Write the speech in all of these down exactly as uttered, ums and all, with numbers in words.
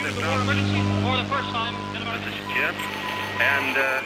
emergency for the first time in about... This is Jim, and, uh...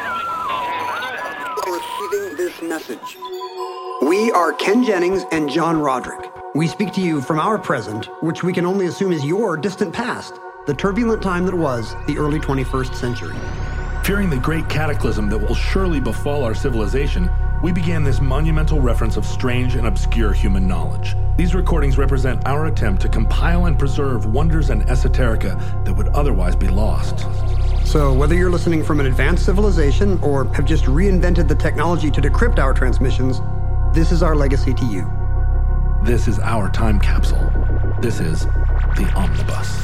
Receiving this message. We are Ken Jennings and John Roderick. We speak to you from our present, which we can only assume is your distant past, the turbulent time that was the early twenty-first century. Fearing the great cataclysm that will surely befall our civilization, we began this monumental reference of strange and obscure human knowledge. These recordings represent our attempt to compile and preserve wonders and esoterica that would otherwise be lost. So whether you're listening from an advanced civilization or have just reinvented the technology to decrypt our transmissions, this is our legacy to you. This is our time capsule. This is the Omnibus.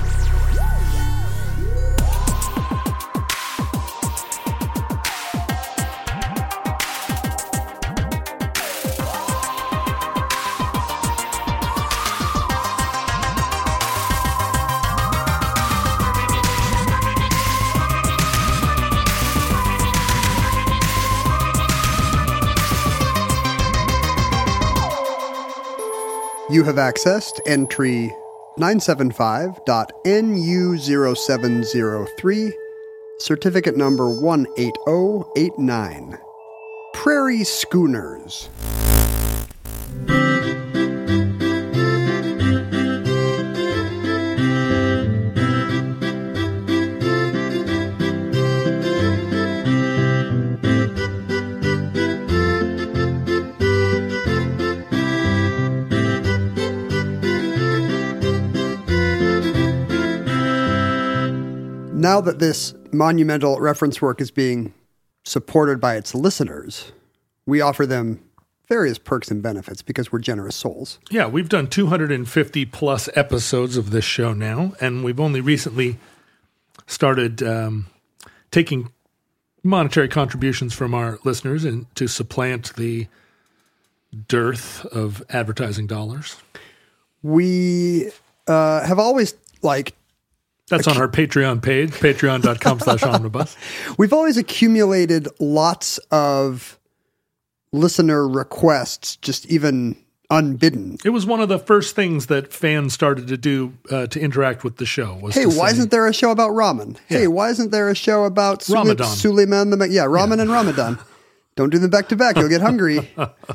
You have accessed entry nine seven five dot N U zero seven zero three, certificate number one eight zero eight nine. Prairie Schooners. Now that this monumental reference work is being supported by its listeners, we offer them various perks and benefits because we're generous souls. Yeah, we've done two hundred fifty plus episodes of this show now, and we've only recently started um, taking monetary contributions from our listeners and to supplant the dearth of advertising dollars. We uh, have always, like, That's on our Patreon page, patreon.com slash omnibus. We've always accumulated lots of listener requests, just even unbidden. It was one of the first things that fans started to do uh, to interact with the show. Was hey, why say, isn't there a show about ramen? Yeah. Hey, why isn't there a show about Sule- Ramadan? Suleiman the Ma- Yeah, ramen Yeah. and Ramadan. Don't do them back to back. You'll get hungry.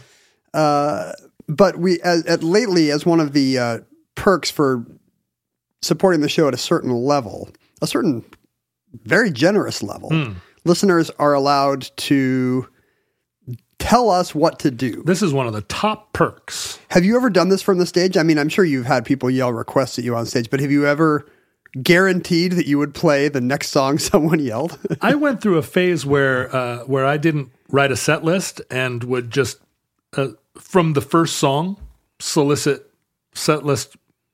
uh, but we, as, at lately, as one of the uh, perks for supporting the show at a certain level, a certain very generous level, Mm. listeners are allowed to tell us what to do. This is one of the top perks. Have you ever done this from the stage? I mean, I'm sure you've had people yell requests at you on stage, but have you ever guaranteed that you would play the next song someone yelled? I went through a phase where uh, where I didn't write a set list and would just, uh, from the first song, solicit set list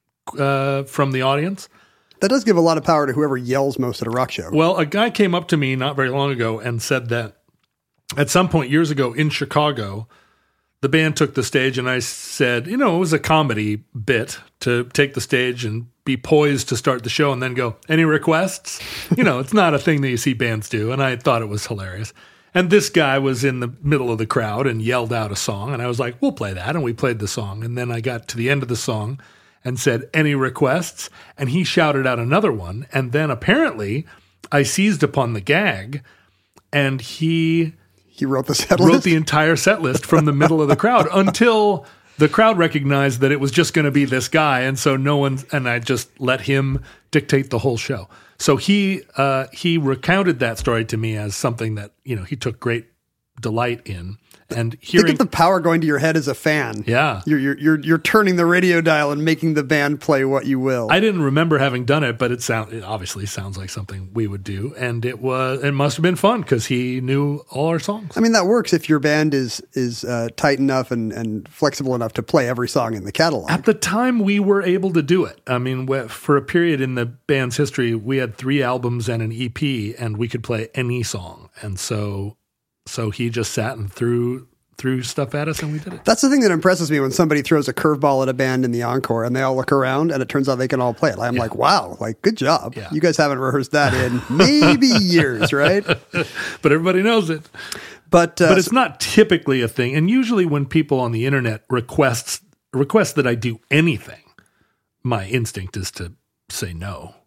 uh, from the audience. That does give a lot of power to whoever yells most at a rock show. Well, a guy came up to me not very long ago and said that at some point years ago in Chicago, the band took the stage and I said, you know, it was a comedy bit to take the stage and be poised to start the show and then go, any requests? You know, it's not a thing that you see bands do. And I thought it was hilarious. And this guy was in the middle of the crowd and yelled out a song. And I was like, we'll play that. And we played the song. And then I got to the end of the song and said, any requests? And he shouted out another one. And then apparently I seized upon the gag and he... He wrote the set wrote list? the entire set list from the middle of the crowd until the crowd recognized that it was just going to be this guy. And so no one, and I just let him dictate the whole show. So he, uh, he recounted that story to me as something that, you know, he took great delight in. And hearing Think of the power going to your head as a fan. Yeah. You're, you're, you're, you're turning the radio dial and making the band play what you will. I didn't remember having done it, but it sound it obviously sounds like something we would do, and it was it must have been fun because he knew all our songs. I mean, that works if your band is is uh, tight enough and, and flexible enough to play every song in the catalog. At the time, we were able to do it. I mean, we- for a period in the band's history, we had three albums and an E P, and we could play any song. And so, so he just sat and threw threw stuff at us, and we did it. That's the thing that impresses me when somebody throws a curveball at a band in the encore and they all look around and it turns out they can all play it. I'm Yeah. like, wow, like, good job. Yeah. You guys haven't rehearsed that in maybe years, right? But everybody knows it. But, uh, But it's not typically a thing. And usually when people on the internet requests request that I do anything, my instinct is to say no.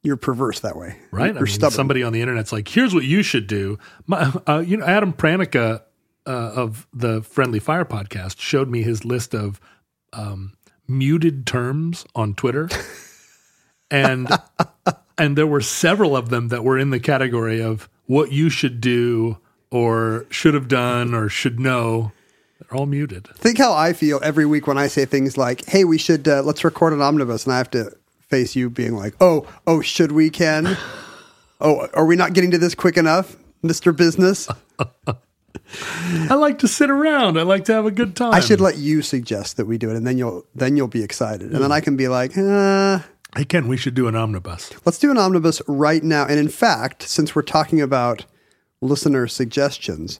You're perverse that way. Right? You're I mean, stubborn. somebody on the internet's like, here's what you should do. My, uh, you know, Adam Pranica uh, of the Friendly Fire podcast showed me his list of um, muted terms on Twitter. and and there were several of them that were in the category of what you should do or should have done or should know. They're all muted. Think how I feel every week when I say things like, hey, we should, uh, let's record an omnibus. And I have to face you being like, oh, oh, should we, Ken? Oh, are we not getting to this quick enough, Mister Business? I like to sit around. I like to have a good time. I should let you suggest that we do it, and then you'll then you'll be excited. And then I can be like, uh, Hey, Ken, we should do an omnibus. let's do an omnibus right now. And in fact, since we're talking about listener suggestions,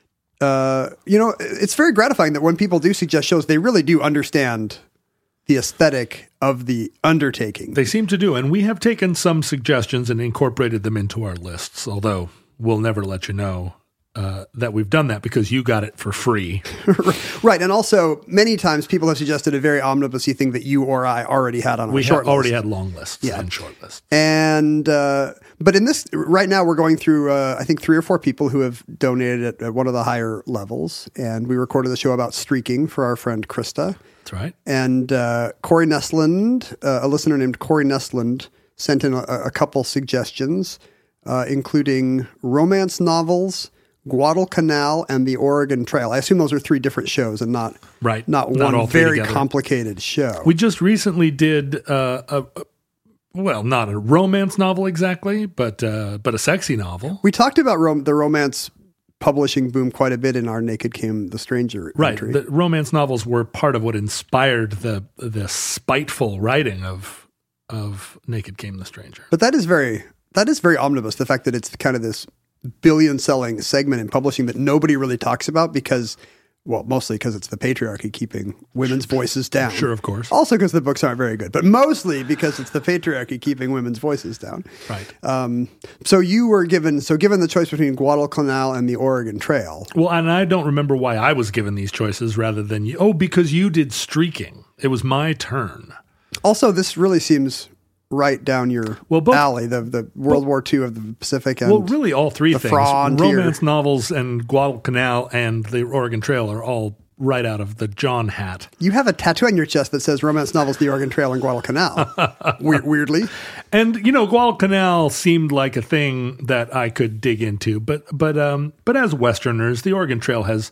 uh, you know, it's very gratifying that when people do suggest shows, they really do understand the aesthetic of the undertaking. They seem to do, and we have taken some suggestions and incorporated them into our lists, although we'll never let you know uh, that we've done that because you got it for free. Right. And also, many times people have suggested a very omnibusy thing that you or I already had on our We short ha- already list. had long lists Yeah. and short lists. And, uh, but in this, right now we're going through, uh, I think, three or four people who have donated at, at one of the higher levels. And we recorded the show about streaking for our friend Krista. That's right. And uh, Corey Nestland, uh, a listener named Corey Nestland, sent in a, a couple suggestions, uh, including romance novels, Guadalcanal, and the Oregon Trail. I assume those are three different shows and not Right. not, Not one all three very together. complicated show. We just recently did uh, a, a well, not a romance novel exactly, but uh, but a sexy novel. We talked about rom- the romance publishing boom quite a bit in our Naked Came the Stranger Right. entry. The romance novels were part of what inspired the the spiteful writing of of Naked Came the Stranger. But that is very that is very omnibus, the fact that it's kind of this billion selling segment in publishing that nobody really talks about because, well, mostly because it's the patriarchy keeping women's voices down. Sure, of course. Also because the books aren't very good, but mostly because it's the patriarchy keeping women's voices down. Right. Um, so you were given, so given the choice between Guadalcanal and the Oregon Trail. Well, and I don't remember why I was given these choices rather than you. Oh, because you did streaking. It was my turn. Also, this really seems right down your Well, both- alley, the, the World War Two of the Pacific. And Well, really, all three the things: frontier. romance novels and Guadalcanal and the Oregon Trail are all right out of the John hat. You have a tattoo on your chest that says romance novels, the Oregon Trail, and Guadalcanal. We- weirdly. And you know, Guadalcanal seemed like a thing that I could dig into, but but um, but as Westerners, the Oregon Trail has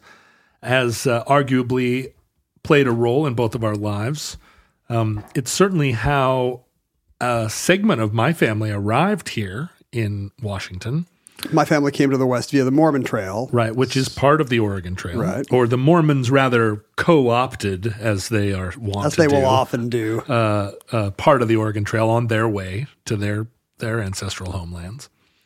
has uh, arguably played a role in both of our lives. Um, it's certainly how a segment of my family arrived here in Washington. My family came to the West via the Mormon Trail. Right, which is part of the Oregon Trail. Right. Or the Mormons rather co-opted, as they are wont As to they do, will often do. uh, uh, part of the Oregon Trail on their way to their, their ancestral homelands.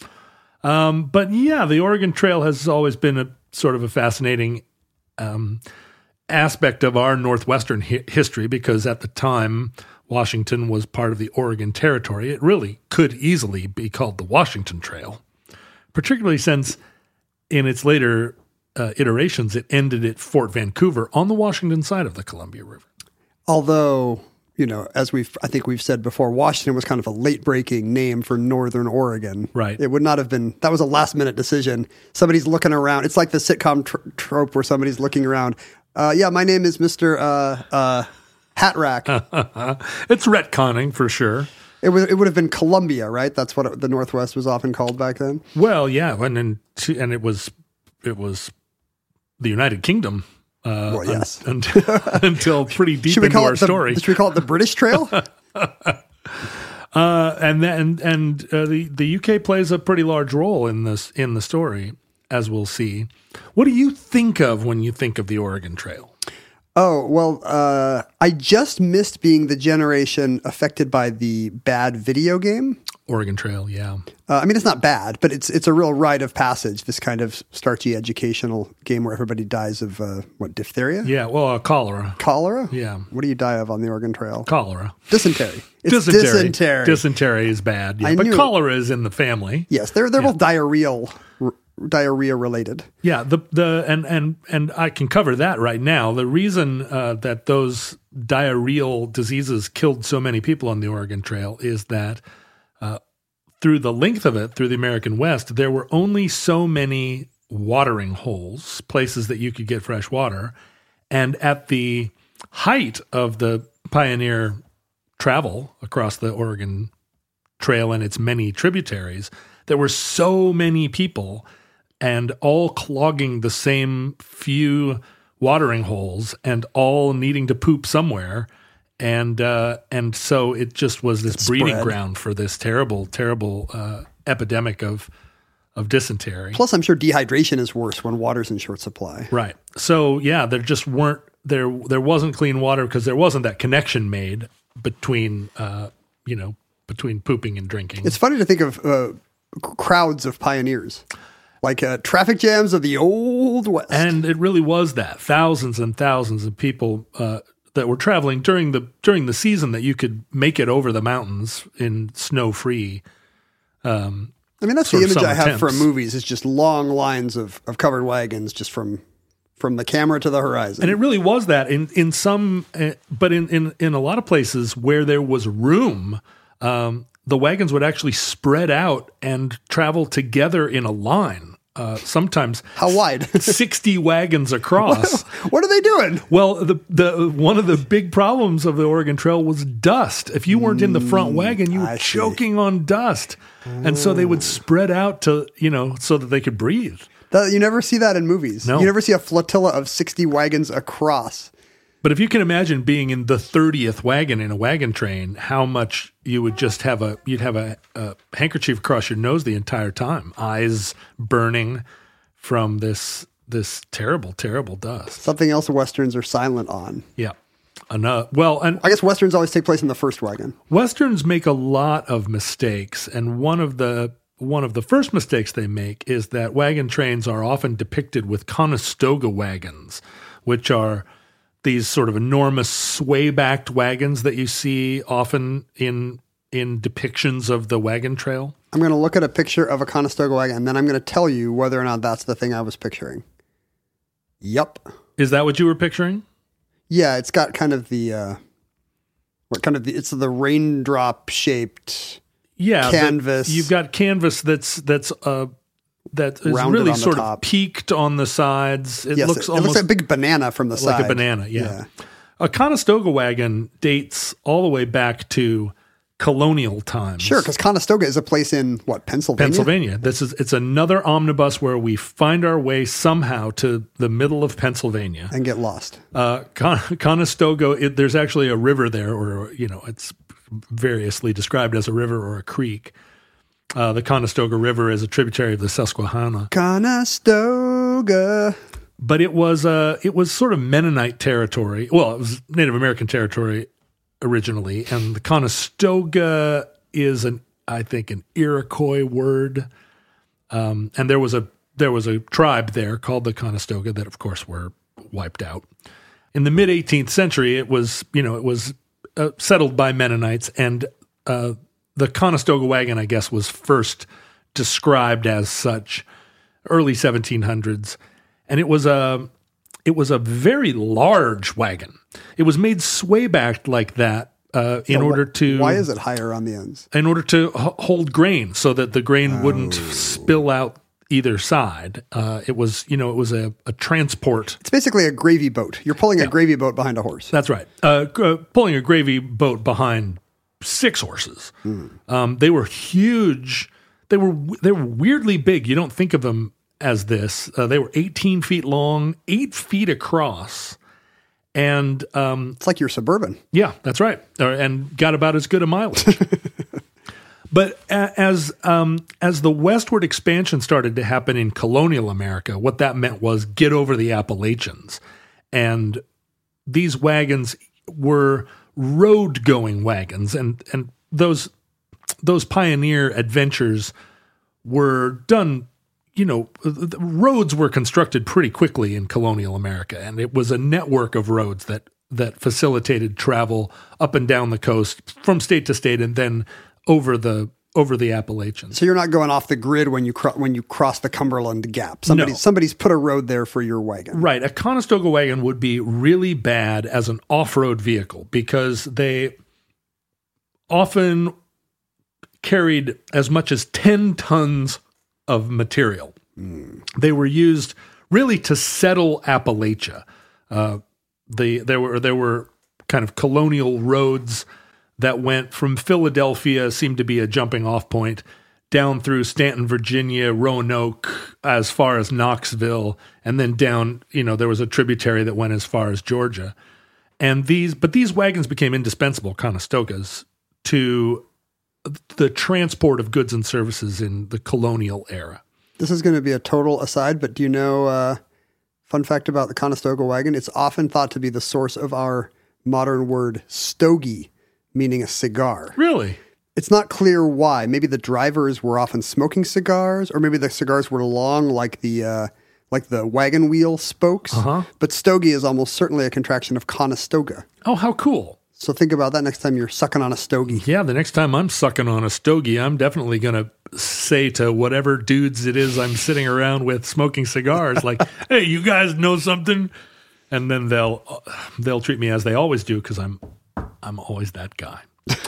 Um, but yeah, the Oregon Trail has always been a sort of a fascinating um, aspect of our Northwestern hi- history because at the time Washington was part of the Oregon Territory. It really could easily be called the Washington Trail, particularly since in its later uh, iterations, it ended at Fort Vancouver on the Washington side of the Columbia River. Although, you know, as we've, I think we've said before, Washington was kind of a late breaking name for Northern Oregon. Right. It would not have been, that was a last minute decision. Somebody's looking around. It's like the sitcom tr- trope where somebody's looking around. Uh, yeah, my name is Mister Uh, uh, Hat Rack. It's retconning for sure. It was. It would have been Columbia, right? That's what it, the Northwest was often called back then. Well, yeah, and and, and it was it was the United Kingdom. Uh, Well, yes. un- until, until pretty deep Should we into call our it the, story. Should we call it the British Trail? Uh, and then and uh, the the U K plays a pretty large role in this in the story, as we'll see. What do you think of when you think of the Oregon Trail? Oh, well, uh, I just missed being the generation affected by the bad video game. Oregon Trail, yeah. Uh, I mean, it's not bad, but it's it's a real rite of passage, this kind of starchy educational game where everybody dies of, uh, what, diphtheria? Yeah, well, uh, cholera. Cholera? Yeah. What do you die of on the Oregon Trail? Cholera. Dysentery. It's Dysentery. dysentery. Dysentery is bad, yeah. I But knew- cholera is in the family. Yes, they're, they're both diarrheal, r- diarrhea related. Yeah, the the and and and I can cover that right now. The reason uh, that those diarrheal diseases killed so many people on the Oregon Trail is that uh, through the length of it, through the American West, there were only so many watering holes, places that you could get fresh water. And at the height of the pioneer travel across the Oregon Trail and its many tributaries, there were so many people and all clogging the same few watering holes and all needing to poop somewhere. And uh, and so it just was this It breeding spread. ground for this terrible, terrible uh, epidemic of of dysentery. Plus, I'm sure dehydration is worse when water's in short supply. Right. So yeah, there just weren't there there wasn't clean water because there wasn't that connection made between uh, you know between pooping and drinking. It's funny to think of uh, c- crowds of pioneers, like uh, traffic jams of the Old West. And it really was that thousands and thousands of people uh, that were traveling during the during the season that you could make it over the mountains in snow free. Um, I mean, that's sort the of image I summer have from temps. movies. It's just long lines of, of covered wagons, just from from the camera to the horizon. And it really was that in in some, uh, but in, in in a lot of places where there was room, um, the wagons would actually spread out and travel together in a line. Uh, sometimes How wide? sixty wagons across. What are they doing? Well, the the one of the big problems of the Oregon Trail was dust. If you weren't in the front wagon, you were I see. choking on dust, and so they would spread out to you know so that they could breathe. That, you never see that in movies. No. You never see a flotilla of sixty wagons across. But if you can imagine being in the thirtieth wagon in a wagon train, how much you would just have a you'd have a, a handkerchief across your nose the entire time, eyes burning from this this terrible, terrible dust. Something else Westerns are silent on. Yeah, enough. Well, and I guess Westerns always take place in the first wagon. Westerns make a lot of mistakes, and one of the one of the first mistakes they make is that wagon trains are often depicted with Conestoga wagons, which are these sort of enormous sway-backed wagons that you see often in in depictions of the wagon trail. I'm going to look at a picture of a Conestoga wagon, and then I'm going to tell you whether or not that's the thing I was picturing. Yup. Is that what you were picturing? Yeah, it's got kind of the, uh, what kind of the, it's the raindrop shaped. Yeah, Canvas. the- you've got canvas that's that's uh that is Rounded really on the sort top. of peaked on the sides. It Yes, looks it, it almost looks like a big banana from the like side. a banana. Yeah. A Conestoga wagon dates all the way back to colonial times. Sure, because Conestoga is a place in, what, Pennsylvania? Pennsylvania. This is it's another omnibus where we find our way somehow to the middle of Pennsylvania. And get lost. Uh, Con- Conestoga. It, there's actually a river there, or you know, it's variously described as a river or a creek. Uh, the Conestoga River is a tributary of the Susquehanna, Conestoga. but it was uh, it was sort of Mennonite territory. Well, it was Native American territory originally, and the Conestoga is an I think an Iroquois word. Um, and there was a there was a tribe there called the Conestoga that, of course, were wiped out in the mid eighteenth century. It was you know it was uh, settled by Mennonites, and uh, the Conestoga wagon, I guess, was first described as such early seventeen hundreds, and it was a it was a very large wagon. It was made sway backed like that uh, in So order wh- to Why is it higher on the ends? in order to h- hold grain so that the grain wouldn't spill out either side. Uh, it was, you know, it was a, a transport. It's basically a gravy boat. You're pulling a gravy boat behind a horse. That's right. Uh, g- uh, pulling a gravy boat behind six horses. Um, they were huge. They were they were weirdly big. You don't think of them as this. Uh, they were eighteen feet long, eight feet across. And um, It's like your Suburban. yeah, that's right. Uh, and got about as good a mileage. But a- as um, as the westward expansion started to happen in colonial America, what that meant was get over the Appalachians. And these wagons were road-going wagons, and and those those pioneer adventures were done. You know, the roads were constructed pretty quickly in colonial America, and it was a network of roads that that facilitated travel up and down the coast from state to state, and then over the over the Appalachians. So you're not going off the grid when you cro- when you cross the Cumberland Gap. Somebody, No. Somebody's put a road there for your wagon. Right, a Conestoga wagon would be really bad as an off-road vehicle because they often carried as much as ten tons of material. Mm. They were used really to settle Appalachia. Uh, the there were there were kind of colonial roads that went from Philadelphia, seemed to be a jumping off point, down through Stanton, Virginia, Roanoke, as far as Knoxville, and then down, you know, there was a tributary that went as far as Georgia. And these, but these wagons became indispensable, Conestogas, to the transport of goods and services in the colonial era. This is going to be a total aside, but do you know, uh, fun fact about the Conestoga wagon, it's often thought to be the source of our modern word stogie, meaning a cigar. Really? It's not clear why. Maybe the drivers were often smoking cigars, or maybe the cigars were long like the uh, like the wagon wheel spokes. Uh-huh. But stogie is almost certainly a contraction of Conestoga. Oh, how cool. So think about that next time you're sucking on a stogie. Yeah, the next time I'm sucking on a stogie, I'm definitely going to say to whatever dudes it is I'm sitting around with smoking cigars, like, hey, you guys know something? And then they'll they'll treat me as they always do because I'm I'm always that guy.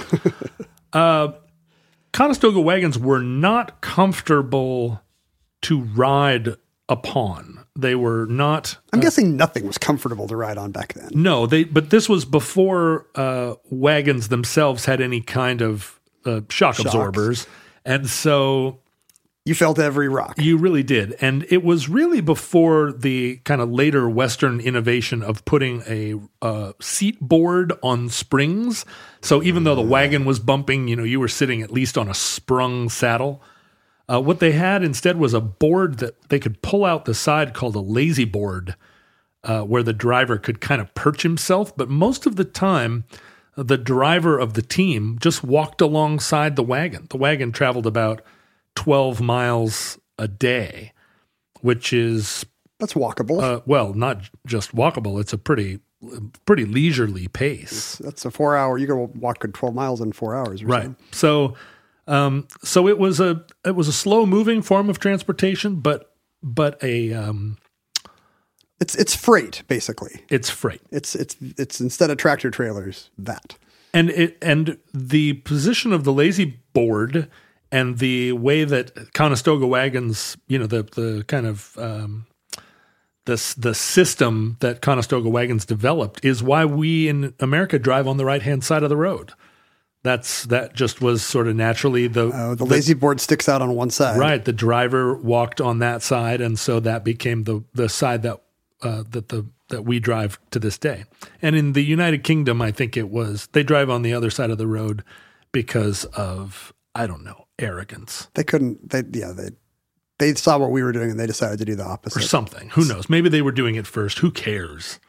uh, Conestoga wagons were not comfortable to ride upon. They were not. I'm uh, guessing nothing was comfortable to ride on back then. No, they. But this was before uh, wagons themselves had any kind of uh, shock Shocks. absorbers, and so you felt every rock. You really did, and it was really before the kind of later Western innovation of putting a uh, seat board on springs. So even though the wagon was bumping, you know, you were sitting at least on a sprung saddle. Uh, what they had instead was a board that they could pull out the side called a lazy board, uh, where the driver could kind of perch himself. But most of the time, the driver of the team just walked alongside the wagon. The wagon traveled about twelve miles a day, which is... That's walkable. Uh, well, not just walkable. It's a pretty pretty leisurely pace. That's a four hour... You can walk twelve miles in four hours. Or right. So... Um, so it was a it was a slow moving form of transportation, but but a um, it's it's freight basically. It's freight. It's it's it's instead of tractor trailers that. And it and the position of the lazy board and the way that Conestoga wagons, you know, the the kind of um, this the system that Conestoga wagons developed is why we in America drive on the right hand side of the road. That's that just was sort of naturally the uh, the lazy the, board sticks out on one side, right? The driver walked on that side, and so that became the the side that uh, that the that we drive to this day. And in the United Kingdom, I think it was they drive on the other side of the road because of I don't know arrogance. They couldn't. They yeah they they saw what we were doing and they decided to do the opposite or something. Who knows? Maybe they were doing it first. Who cares?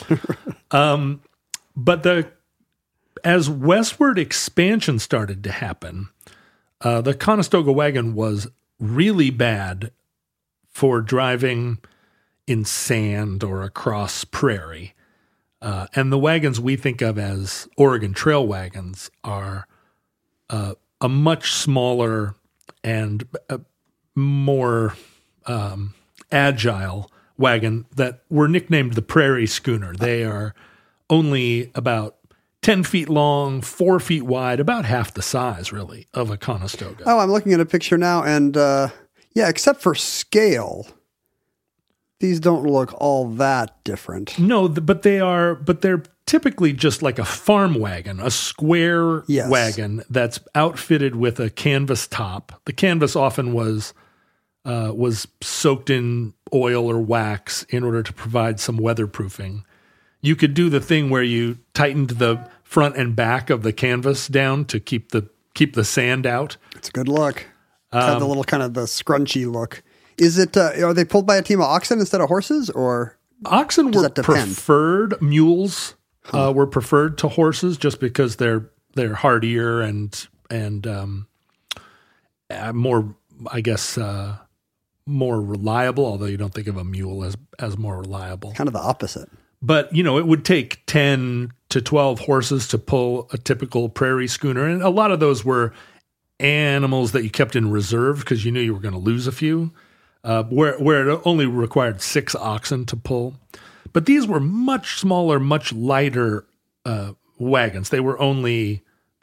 um, but the As westward expansion started to happen, uh, the Conestoga wagon was really bad for driving in sand or across prairie. Uh, and the wagons we think of as Oregon Trail wagons are uh, a much smaller and uh, more um, agile wagon that were nicknamed the Prairie Schooner. They are only about ten feet long, four feet wide, about half the size, really, of a Conestoga. Oh, I'm looking at a picture now, and uh, yeah, except for scale, these don't look all that different. No, but they are, but they're typically just like a farm wagon, a square yes. wagon that's outfitted with a canvas top. The canvas often was uh, was soaked in oil or wax in order to provide some weatherproofing. You could do the thing where you tightened the front and back of the canvas down to keep the keep the sand out. It's a good look. It's um, got the little kind of the scrunchy look. Is it? Uh, are they pulled by a team of oxen instead of horses, or oxen were preferred? Mules huh. uh, were preferred to horses just because they're they're hardier and and um, uh, more, I guess, uh, more reliable. Although you don't think of a mule as as more reliable. Kind of the opposite. But, you know, it would take ten to twelve horses to pull a typical prairie schooner. And a lot of those were animals that you kept in reserve because you knew you were going to lose a few, uh, where, where it only required six oxen to pull. But these were much smaller, much lighter uh, wagons. They were only,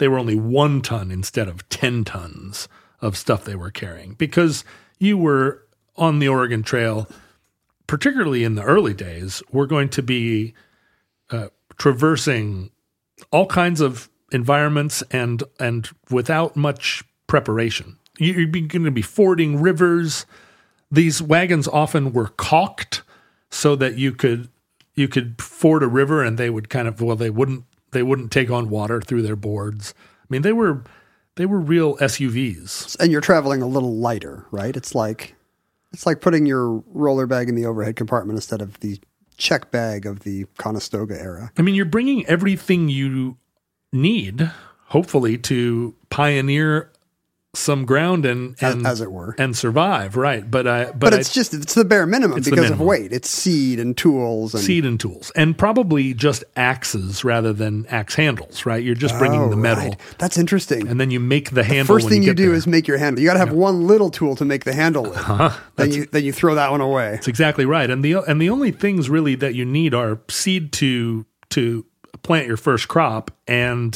they were only one ton instead of ten tons of stuff they were carrying, because you were on the Oregon Trail, particularly in the early days, were going to be uh, traversing all kinds of environments and and without much preparation. You're going to be fording rivers. These wagons often were caulked so that you could you could ford a river and they would kind of well they wouldn't they wouldn't take on water through their boards. I mean, they were they were real S U Vs. And you're traveling a little lighter, right? It's like it's like putting your roller bag in the overhead compartment instead of the check bag of the Conestoga era. I mean, you're bringing everything you need, hopefully, to pioneer some ground and, and as, as it were, and survive, right? But I, but, but it's I, just it's the bare minimum because minimum. of weight. It's seed and tools, and seed and tools, and probably just axes rather than axe handles, right? You're just bringing oh, the metal. Right. That's interesting. And then you make the, the handle. First when thing you, you do there. is make your handle. You got to have yeah. one little tool to make the handle with. Uh-huh. Then you then you throw that one away. That's exactly right. And the and the only things really that you need are seed to to plant your first crop and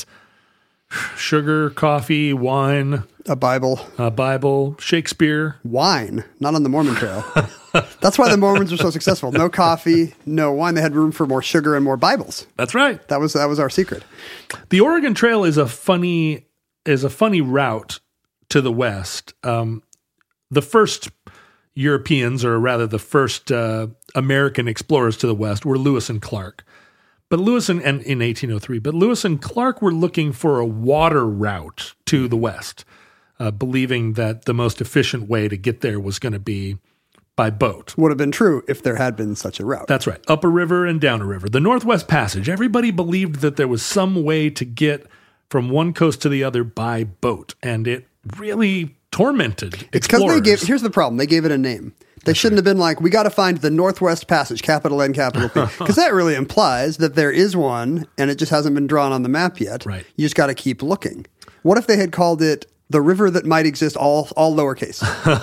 sugar, coffee, wine, a Bible, a Bible, Shakespeare, wine. Not on the Mormon Trail. That's why the Mormons were so successful. No coffee, no wine. They had room for more sugar and more Bibles. That's right. That was that was our secret. The Oregon Trail is a funny is a funny route to the west. Um, the first Europeans, or rather the first uh, American explorers to the west, were Lewis and Clark. But Lewis and, and in eighteen oh three, but Lewis and Clark were looking for a water route to the west, uh, believing that the most efficient way to get there was going to be by boat. Would have been true if there had been such a route. That's right. Up a river and down a river. The Northwest Passage. Everybody believed that there was some way to get from one coast to the other by boat, and it really tormented explorers. It's because they gave, here's the problem, they gave it a name. They That's shouldn't right. have been like, we got to find the Northwest Passage, capital N, capital P. Because that really implies that there is one, and it just hasn't been drawn on the map yet. Right. You just got to keep looking. What if they had called it the river that might exist, all all lowercase?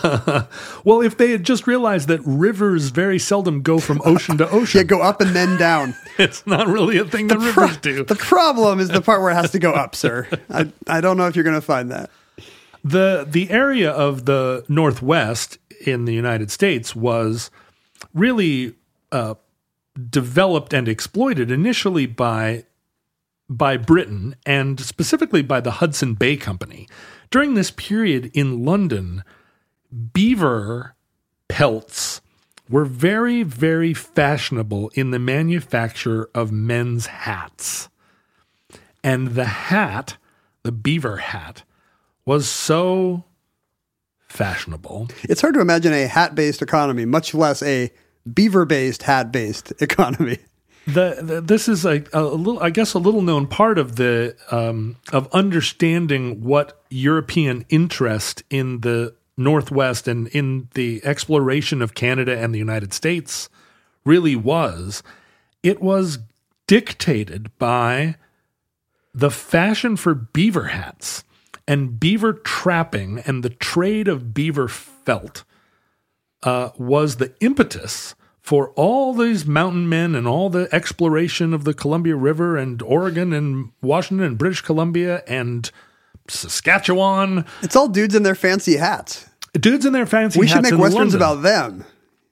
Well, if they had just realized that rivers very seldom go from ocean to ocean. Yeah, go up and then down. It's not really a thing that the rivers pro- do. The problem is the part where it has to go up, sir. I, I don't know if you're going to find that. The the area of the Northwest in the United States was really uh, developed and exploited initially by by Britain and specifically by the Hudson Bay Company. During this period in London, beaver pelts were very, very fashionable in the manufacture of men's hats. And the hat, the beaver hat, was so fashionable. It's hard to imagine a hat-based economy, much less a beaver-based, hat-based economy. The, the this is a, a little, I guess, a little known part of the um, of understanding what European interest in the Northwest and in the exploration of Canada and the United States really was. It was dictated by the fashion for beaver hats and beaver trapping, and the trade of beaver felt uh, was the impetus for all these mountain men and all the exploration of the Columbia River and Oregon and Washington and British Columbia and Saskatchewan. It's all dudes in their fancy hats. Dudes in their fancy we hats. We should make in westerns London. about them.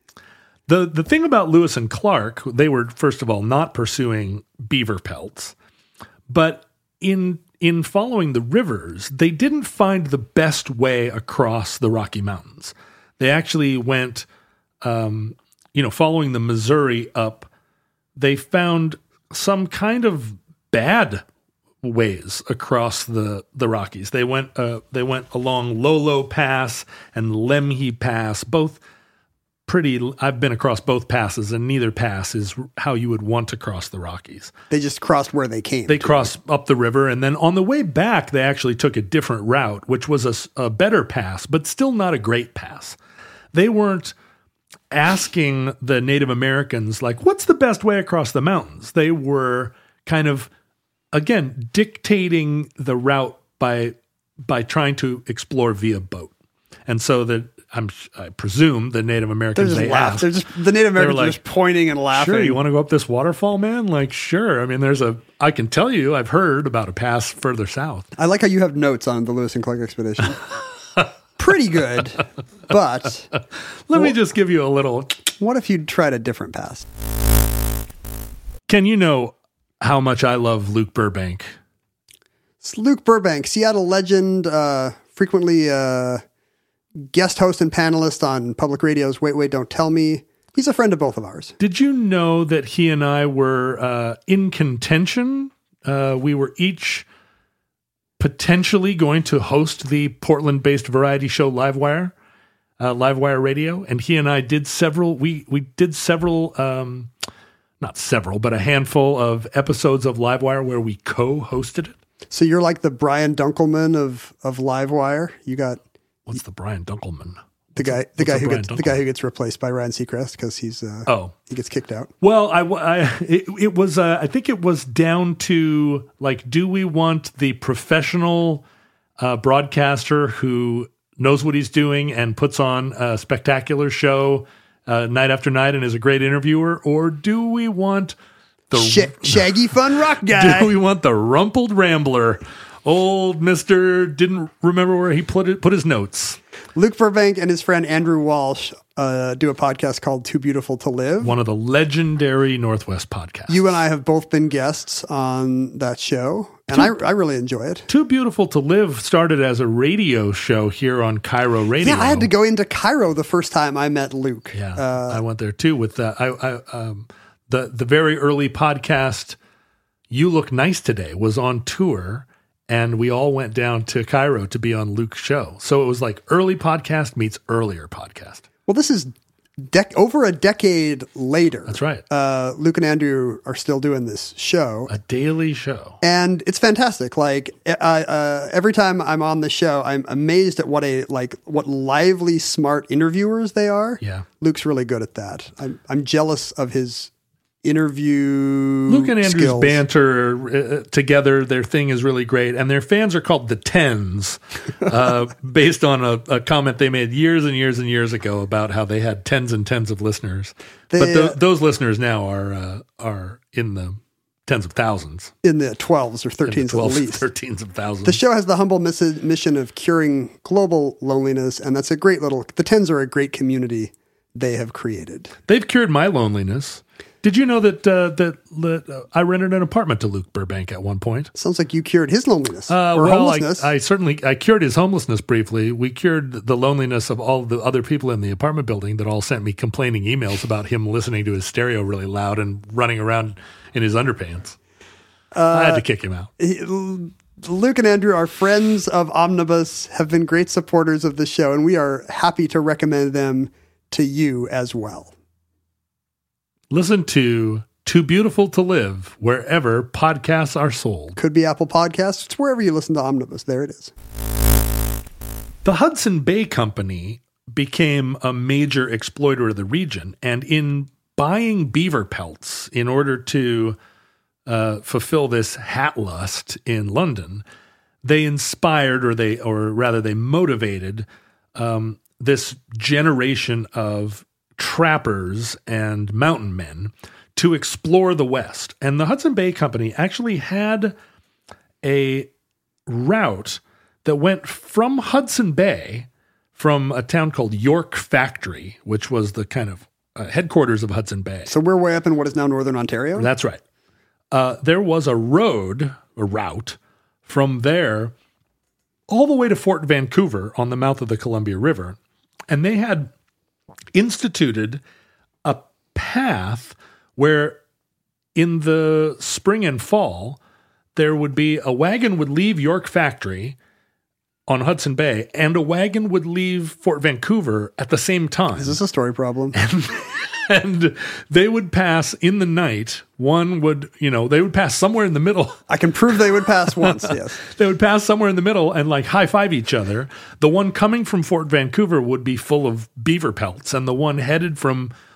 The the thing about Lewis and Clark, they were, first of all, not pursuing beaver pelts, but in in following the rivers, they didn't find the best way across the Rocky Mountains. They actually went, um, you know, following the Missouri up, they found some kind of bad ways across the, the Rockies. They went uh, they went along Lolo Pass and Lemhi Pass, both pretty. I've been across both passes, and neither pass is how you would want to cross the Rockies. They just crossed where they came. They crossed up the river, and then on the way back, they actually took a different route, which was a, a better pass, but still not a great pass. They weren't asking the Native Americans, like, what's the best way across the mountains? They were kind of, again, dictating the route by by trying to explore via boat. And so that I'm, I presume the Native They're Americans just they laughing. asked. They're just the Native Americans like, are just pointing and laughing. Sure, you want to go up this waterfall, man? Like, sure. I mean, there's a, I can tell you, I've heard about a pass further south. I like how you have notes on the Lewis and Clark expedition. Pretty good, but Let well, me just give you a little. what if you'd tried a different pass? Ken, you know how much I love Luke Burbank. It's Luke Burbank, Seattle legend, uh, frequently uh, guest host and panelist on public radio's Wait, Wait, Don't Tell Me. He's a friend of both of ours. Did you know that he and I were uh, in contention? Uh, we were each potentially going to host the Portland-based variety show Livewire, uh, Livewire Radio, and he and I did several. We we did several, um, not several, but a handful of episodes of Livewire where we co-hosted it. So you're like the Brian Dunkelman of of Livewire. You got What's the Brian Dunkelman? the guy, the what's guy a who Brian gets the guy who gets replaced by Ryan Seacrest because he's uh, Oh, he gets kicked out. well, I, I it, it was uh, I think it was down to like, do we want the professional uh, broadcaster who knows what he's doing and puts on a spectacular show uh, night after night and is a great interviewer, or do we want the Sh- shaggy fun rock do guy. we want the rumpled rambler, old Mister didn't remember where he put it, put his notes? Luke Burbank and his friend Andrew Walsh uh, do a podcast called Too Beautiful to Live. One of the legendary Northwest podcasts. You and I have both been guests on that show, and I, I really enjoy it. Too Beautiful to Live started as a radio show here on Cairo Radio. Yeah, I had to go into Cairo the first time I met Luke. Yeah, Uh, I went there too with uh, I, I um, the the very early podcast. You Look Nice Today was on tour, and we all went down to Cairo to be on Luke's show. So it was like early podcast meets earlier podcast. well, this is dec- over a decade later. That's right, Uh, Luke and Andrew are still doing this show. a daily show. And it's fantastic. Like I, uh, every time I'm on the show, I'm amazed at what a like what lively, smart interviewers they are. Yeah. Luke's really good at that. I'm I'm jealous of his interview. Luke and Andrew's skills. banter uh, together, their thing is really great. And their fans are called the Tens, uh, based on a, a comment they made years and years and years ago about how they had tens and tens of listeners. They, but tho- uh, those listeners now are uh, are in the tens of thousands. in the twelves or In the thirteens at twelves, least. thirteens of thousands. The show has the humble miss- mission of curing global loneliness, and that's a great little. The Tens are a great community they have created. They've cured my loneliness. Did you know that uh, that, that uh, I rented an apartment to Luke Burbank at one point? Sounds like you cured his loneliness Uh, or well, I, homelessness. I certainly I cured his homelessness briefly. We cured the loneliness of all the other people in the apartment building that all sent me complaining emails about him listening to his stereo really loud and running around in his underpants. I had to kick him out. He- Luke and Andrew are friends of Omnibus, have been great supporters of the show, and we are happy to recommend them to you as well. Listen to Too Beautiful to Live wherever podcasts are sold. Could be Apple Podcasts. It's wherever you listen to Omnibus. There it is. The Hudson Bay Company became a major exploiter of the region, and in buying beaver pelts in order to uh, fulfill this hat lust in London, they inspired, or they, or rather, they motivated um, this generation of trappers and mountain men to explore the West. And the Hudson Bay Company actually had a route that went from Hudson Bay, from a town called York Factory, which was the kind of uh, headquarters of Hudson Bay. So we're way up in what is now Northern Ontario. That's right. Uh, there was a road, a route, from there all the way to Fort Vancouver on the mouth of the Columbia River. And they had instituted a path where in the spring and fall, there would be a wagon would leave York Factory on Hudson Bay, and a wagon would leave Fort Vancouver at the same time. Is this a story problem? And they would pass in the night. One would, you know, they would pass somewhere in the middle. I can prove they would pass once, yes. They would pass somewhere in the middle and like high five each other. The one coming from Fort Vancouver would be full of beaver pelts, and the one headed from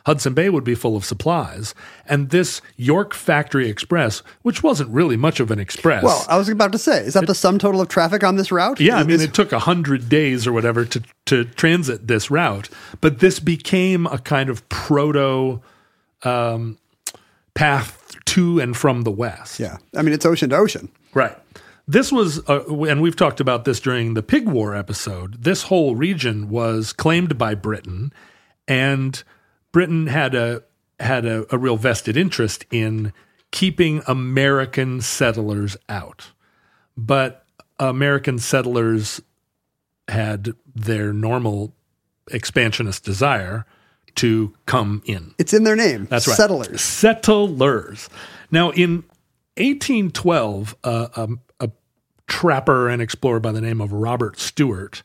Hudson Bay would be full of supplies. And this York Factory Express, which wasn't really much of an express. Well, I was about to say, is that it, the sum total of traffic on this route? Yeah, is, I mean, is, it took one hundred days or whatever to, to transit this route. But this became a kind of proto um, path to and from the West. Yeah, I mean, it's ocean to ocean. Right. This was, uh, and we've talked about this during the Pig War episode, this whole region was claimed by Britain, and Britain had a had a, a real vested interest in keeping American settlers out. But American settlers had their normal expansionist desire to come in. It's in their name. That's right. Settlers. Settlers. Now, in eighteen twelve, uh, um, a trapper and explorer by the name of Robert Stewart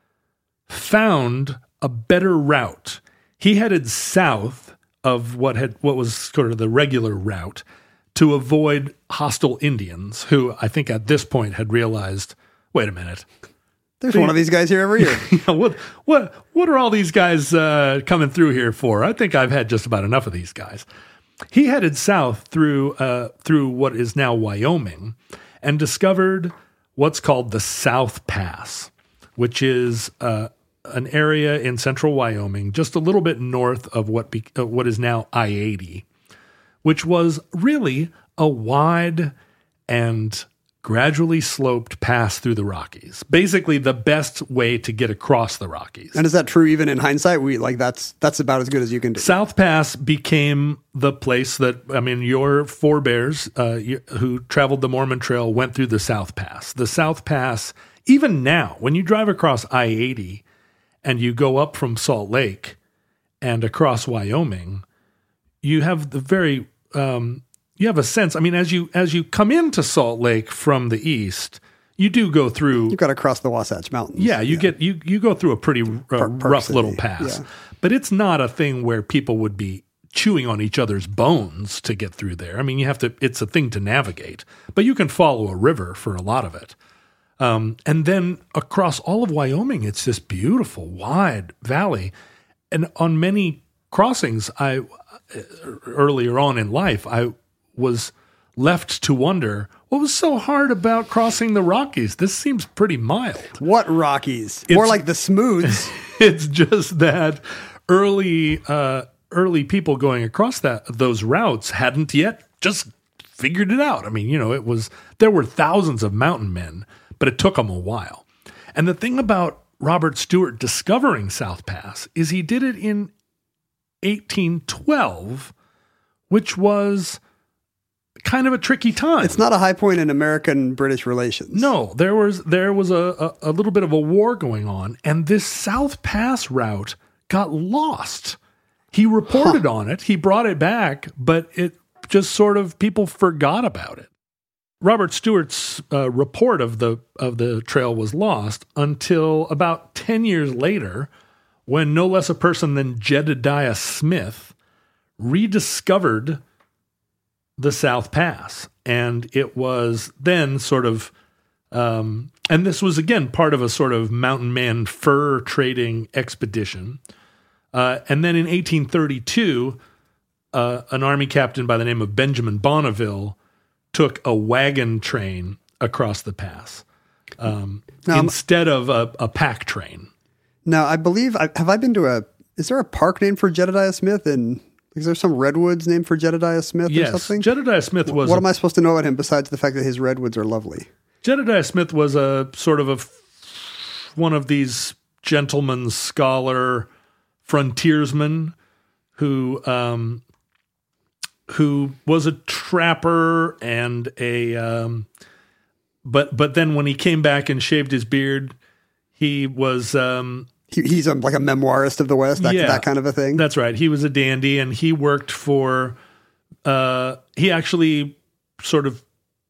found a better route. He headed south of what had what was sort of the regular route to avoid hostile Indians, who I think at this point had realized, wait a minute. There's one of these guys here every year. Yeah, what what what are all these guys uh, coming through here for? I think I've had just about enough of these guys. He headed south through uh, through what is now Wyoming and discovered what's called the South Pass, which is uh, an area in central Wyoming, just a little bit north of what be, uh, what is now I eighty, which was really a wide and gradually sloped pass through the Rockies. Basically, the best way to get across the Rockies. And is that true even in hindsight? We like that's that's about as good as you can do. South Pass became the place that, I mean, your forebears uh, who traveled the Mormon Trail went through the South Pass. The South Pass, even now, when you drive across I eighty and you go up from Salt Lake and across Wyoming, you have the very um, you have a sense. I mean, as you as you come into Salt Lake from the east, you do go through. You've got to cross the Wasatch Mountains. Yeah, you yeah. get you you go through a pretty uh, Park, Park rough City. little pass, Yeah. But it's not a thing where people would be chewing on each other's bones to get through there. I mean, you have to. It's a thing to navigate, but you can follow a river for a lot of it. Um, and then across all of Wyoming, it's this beautiful wide valley, and on many crossings, I earlier on in life, I was left to wonder what was so hard about crossing the Rockies. This seems pretty mild. What Rockies? It's, More like the Smooths. It's just that early uh, early people going across that those routes hadn't yet just figured it out. I mean, you know, it was there were thousands of mountain men, but it took them a while. And the thing about Robert Stewart discovering South Pass is he did it in eighteen twelve, which was kind of a tricky time. It's not a high point in American-British relations. No, there was there was a, a, a little bit of a war going on, and this South Pass route got lost. He reported huh. on it. He brought it back, but it just sort of people forgot about it. Robert Stewart's uh, report of the of the trail was lost until about ten years later, when no less a person than Jedediah Smith rediscovered the South Pass. And it was then sort of, um, and this was again part of a sort of mountain man fur trading expedition. Uh, and then in eighteen thirty-two, uh, an army captain by the name of Benjamin Bonneville took a wagon train across the pass um, now, instead of a, a pack train. Now, I believe, I, have I been to a, is there a park named for Jedediah Smith? And is there some redwoods named for Jedediah Smith yes, or something? Jedediah Smith was... What a, am I supposed to know about him besides the fact that his redwoods are lovely? Jedediah Smith was a sort of a, one of these gentleman scholar frontiersmen who... Um, who was a trapper and a, um, but but then when he came back and shaved his beard, he was um, he, he's a, like a memoirist of the West, that, yeah, that kind of a thing. That's right. He was a dandy, and he worked for. Uh, he actually sort of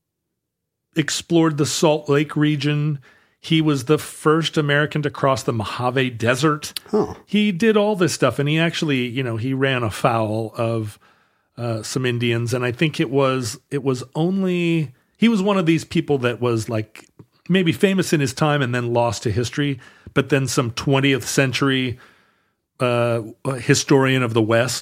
explored the Salt Lake region. He was the first American to cross the Mojave Desert. Huh. He did all this stuff, and he actually, you know, he ran afoul of. Uh, some Indians, and I think it was it was only he was one of these people that was like maybe famous in his time and then lost to history, but then some twentieth century uh, historian of the West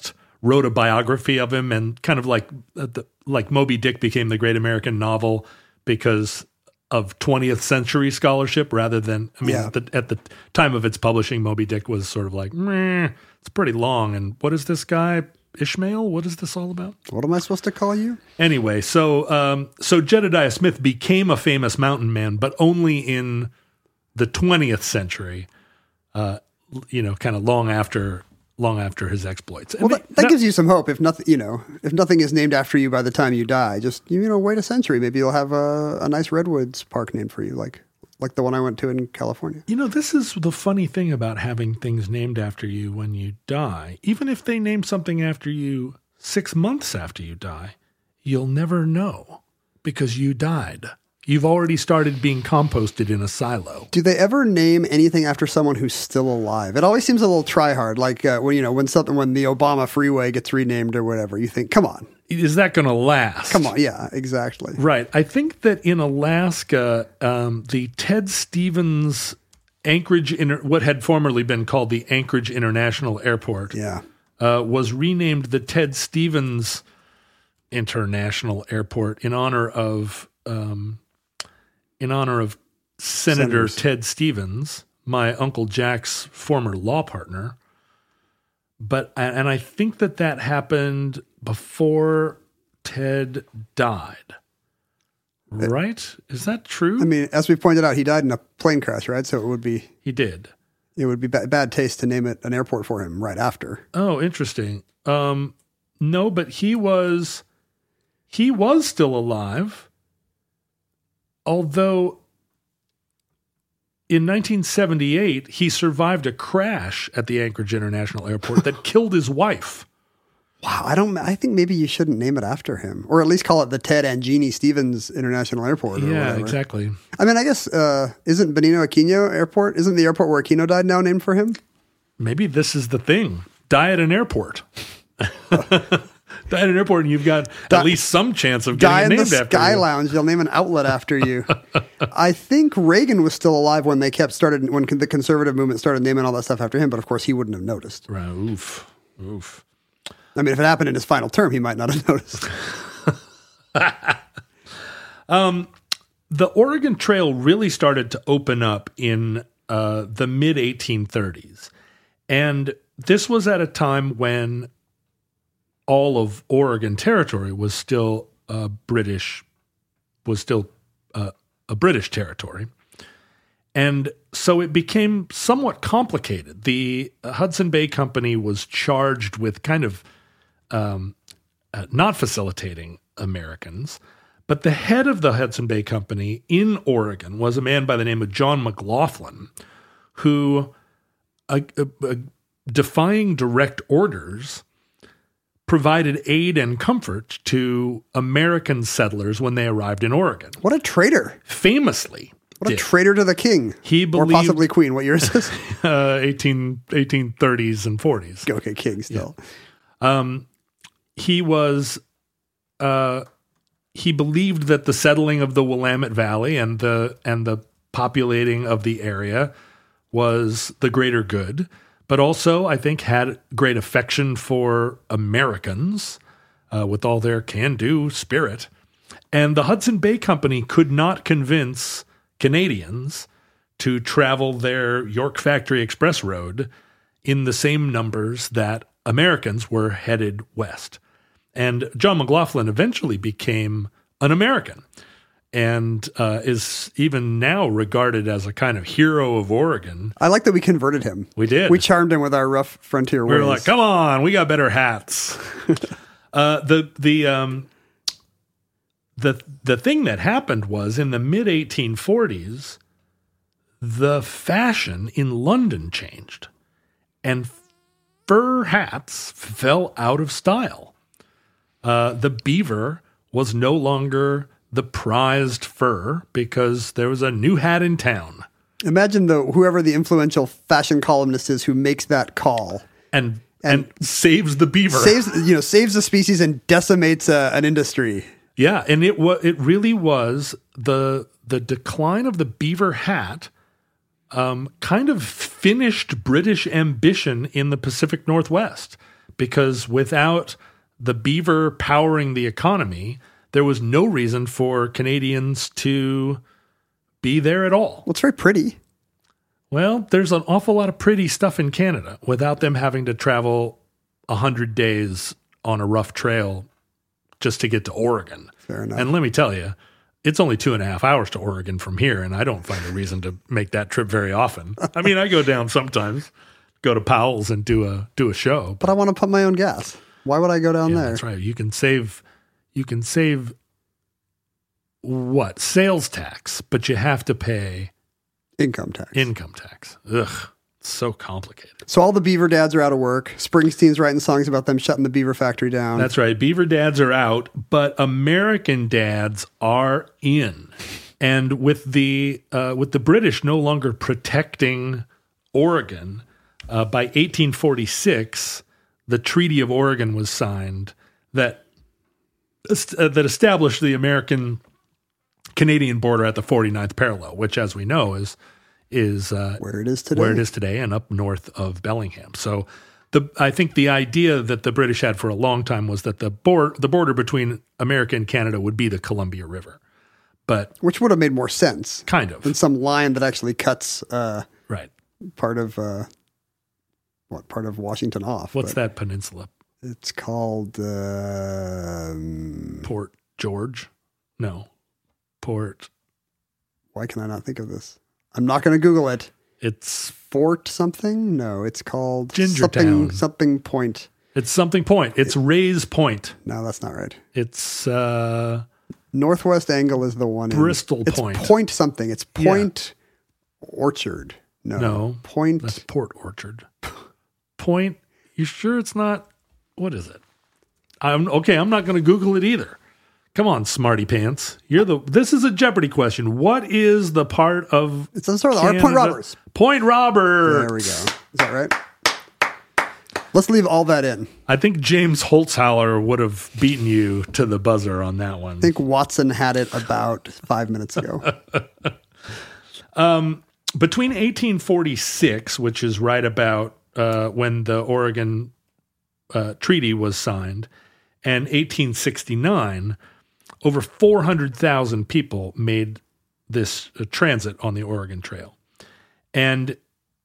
wrote a biography of him, and kind of like uh, the, like Moby Dick became the great American novel because of twentieth century scholarship rather than, I mean, Yeah. the, at the time of its publishing, Moby Dick was sort of like, meh, it's pretty long. And what is this guy, Ishmael? What is this all about? What am I supposed to call you? Anyway, so um, so Jedediah Smith became a famous mountain man, but only in the twentieth century, uh, you know, kind of long after long after his exploits. Well, I mean, that, that that- gives you some hope. If nothing, you know, if nothing is named after you by the time you die, just you know, wait a century. Maybe you'll have a, a nice redwoods park named for you, like like the one I went to in California. You know, this is the funny thing about having things named after you when you die. Even if they name something after you six months after you die, you'll never know because you died. You've already started being composted in a silo. Do they ever name anything after someone who's still alive? It always seems a little try hard. Like uh, when you know when something when the Obama freeway gets renamed or whatever, you think, come on, Is that going to last? come on, yeah, exactly. Right. I think that in Alaska, um, the Ted Stevens Anchorage, Inter- what had formerly been called the Anchorage International Airport, Yeah, uh, was renamed the Ted Stevens International Airport in honor of um, in honor of Senator Senators. Ted Stevens, my Uncle Jack's former law partner. But and I think that that happened before Ted died. Right? Is that true? I mean, as we pointed out, he died in a plane crash, right? So it would be he did. it would be ba- bad taste to name it an airport for him right after. Oh, interesting. Um, no, but he was he was still alive. Although in nineteen seventy-eight, he survived a crash at the Anchorage International Airport that killed his wife. Wow, I don't. I think maybe you shouldn't name it after him, or at least call it the Ted and Jeannie Stevens International Airport. Or Yeah, whatever. exactly. I mean, I guess uh, isn't Benito Aquino Airport? Isn't the airport where Aquino died now named for him? Maybe this is the thing. Die at an airport. Die at an airport and you've got Die- at least some chance of Die getting in it the named after Sky you. Lounge. They'll name an outlet after you. I think Reagan was still alive when they kept started when the conservative movement started naming all that stuff after him. But of course, he wouldn't have noticed. Right, oof. Oof. I mean, if it happened in his final term, he might not have noticed. The Oregon Trail really started to open up in uh, the mid eighteen thirties. And this was at a time when all of Oregon Territory was still uh, British, was still uh, a British territory. And so it became somewhat complicated. The Hudson Bay Company was charged with kind of um, uh, not facilitating Americans. But the head of the Hudson Bay Company in Oregon was a man by the name of John McLaughlin, who, uh, uh, uh, defying direct orders, provided aid and comfort to American settlers when they arrived in Oregon. What a traitor! Famously, What a did. traitor to the king. He or believed- possibly queen. What year is this? uh, eighteen, eighteen thirties and forties. Okay, king still. He was... Uh, He believed that the settling of the Willamette Valley and the and the populating of the area was the greater good, but also I think had great affection for Americans uh, with all their can-do spirit. And the Hudson Bay Company could not convince Canadians to travel their York Factory Express Road in the same numbers that Americans were headed west. And John McLaughlin eventually became an American and uh, is even now regarded as a kind of hero of Oregon. I like that we converted him. We did. We charmed him with our rough frontier We ways. were like, come on, we got better hats. uh, the the um, the the thing that happened was in the mid eighteen forties, the fashion in London changed, and fur hats fell out of style. Uh, the beaver was no longer the prized fur because there was a new hat in town. Imagine the whoever the influential fashion columnist is who makes that call. And and, saves the beaver. Saves you know saves the species and decimates uh, an industry. Yeah, and it wa- it really was the the decline of the beaver hat um, kind of finished British ambition in the Pacific Northwest because without the beaver powering the economy, there was no reason for Canadians to be there at all. Well, it's very pretty. Well, there's an awful lot of pretty stuff in Canada without them having to travel one hundred days on a rough trail just to get to Oregon. Fair enough. And let me tell you, it's only two and a half hours to Oregon from here, and I don't find a reason to make that trip very often. I mean, I go down sometimes, go to Powell's and do a do a show. But I want to pump my own gas. Why would I go down Yeah, there? that's right. You can save, you can save what? Sales tax, but you have to pay Income tax. income tax. Ugh, it's so complicated. So all the beaver dads are out of work. Springsteen's writing songs about them shutting the beaver factory down. That's right. Beaver dads are out, but American dads are in. And with the uh, with the British no longer protecting Oregon, uh, by eighteen forty-six, the Treaty of Oregon was signed that uh, that established the American Canadian border at the forty-ninth parallel, which, as we know, is is uh, where it is today. where it is today, and up north of Bellingham. So, the I think the idea that the British had for a long time was that the border the border between America and Canada would be the Columbia River, but Which would have made more sense kind of than some line that actually cuts uh, right. part of uh, what part of Washington off. What's But that peninsula? It's called uh, um, Port George? No, Port. why can I not think of this? I'm not going to Google it. It's Fort something? No, it's called Gingertown. something something point. it's something point. It's Ray's Point. No, that's not right. It's uh, Northwest Angle is the one. Bristol in, it's Point. Point something. It's Point Orchard. No, No, Point. that's Port Orchard. Point. You sure it's not? What is it? I'm okay. I'm not going to Google it either. Come on, smarty pants. You're the. This is a Jeopardy question. What is the part of? It's some sort of Point Canada- Roberts. Point Roberts. There we go. Is that right? Let's leave all that in. I think James Holzhauer would have beaten you to the buzzer on that one. I think Watson had it about five minutes ago. Between eighteen forty-six, which is right about uh, when the Oregon uh, Treaty was signed, and eighteen sixty-nine, over four hundred thousand people made this uh, transit on the Oregon Trail. And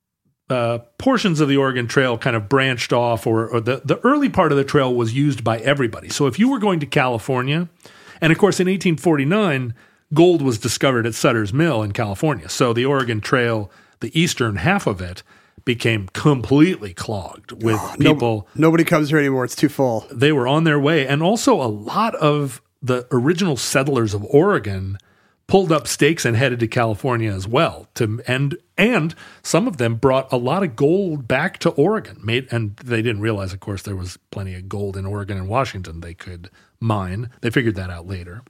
uh, portions of the Oregon Trail kind of branched off, or, or the, the early part of the trail was used by everybody. So if you were going to California, and of course in eighteen forty-nine, gold was discovered at Sutter's Mill in California. So the Oregon Trail, the eastern half of it, became completely clogged with No- people. nobody comes here anymore. It's too full. They were on their way. And also a lot of the original settlers of Oregon pulled up stakes and headed to California as well. To and and some of them brought a lot of gold back to Oregon. Made and they didn't realize, of course, there was plenty of gold in Oregon and Washington they could mine. They figured that out later.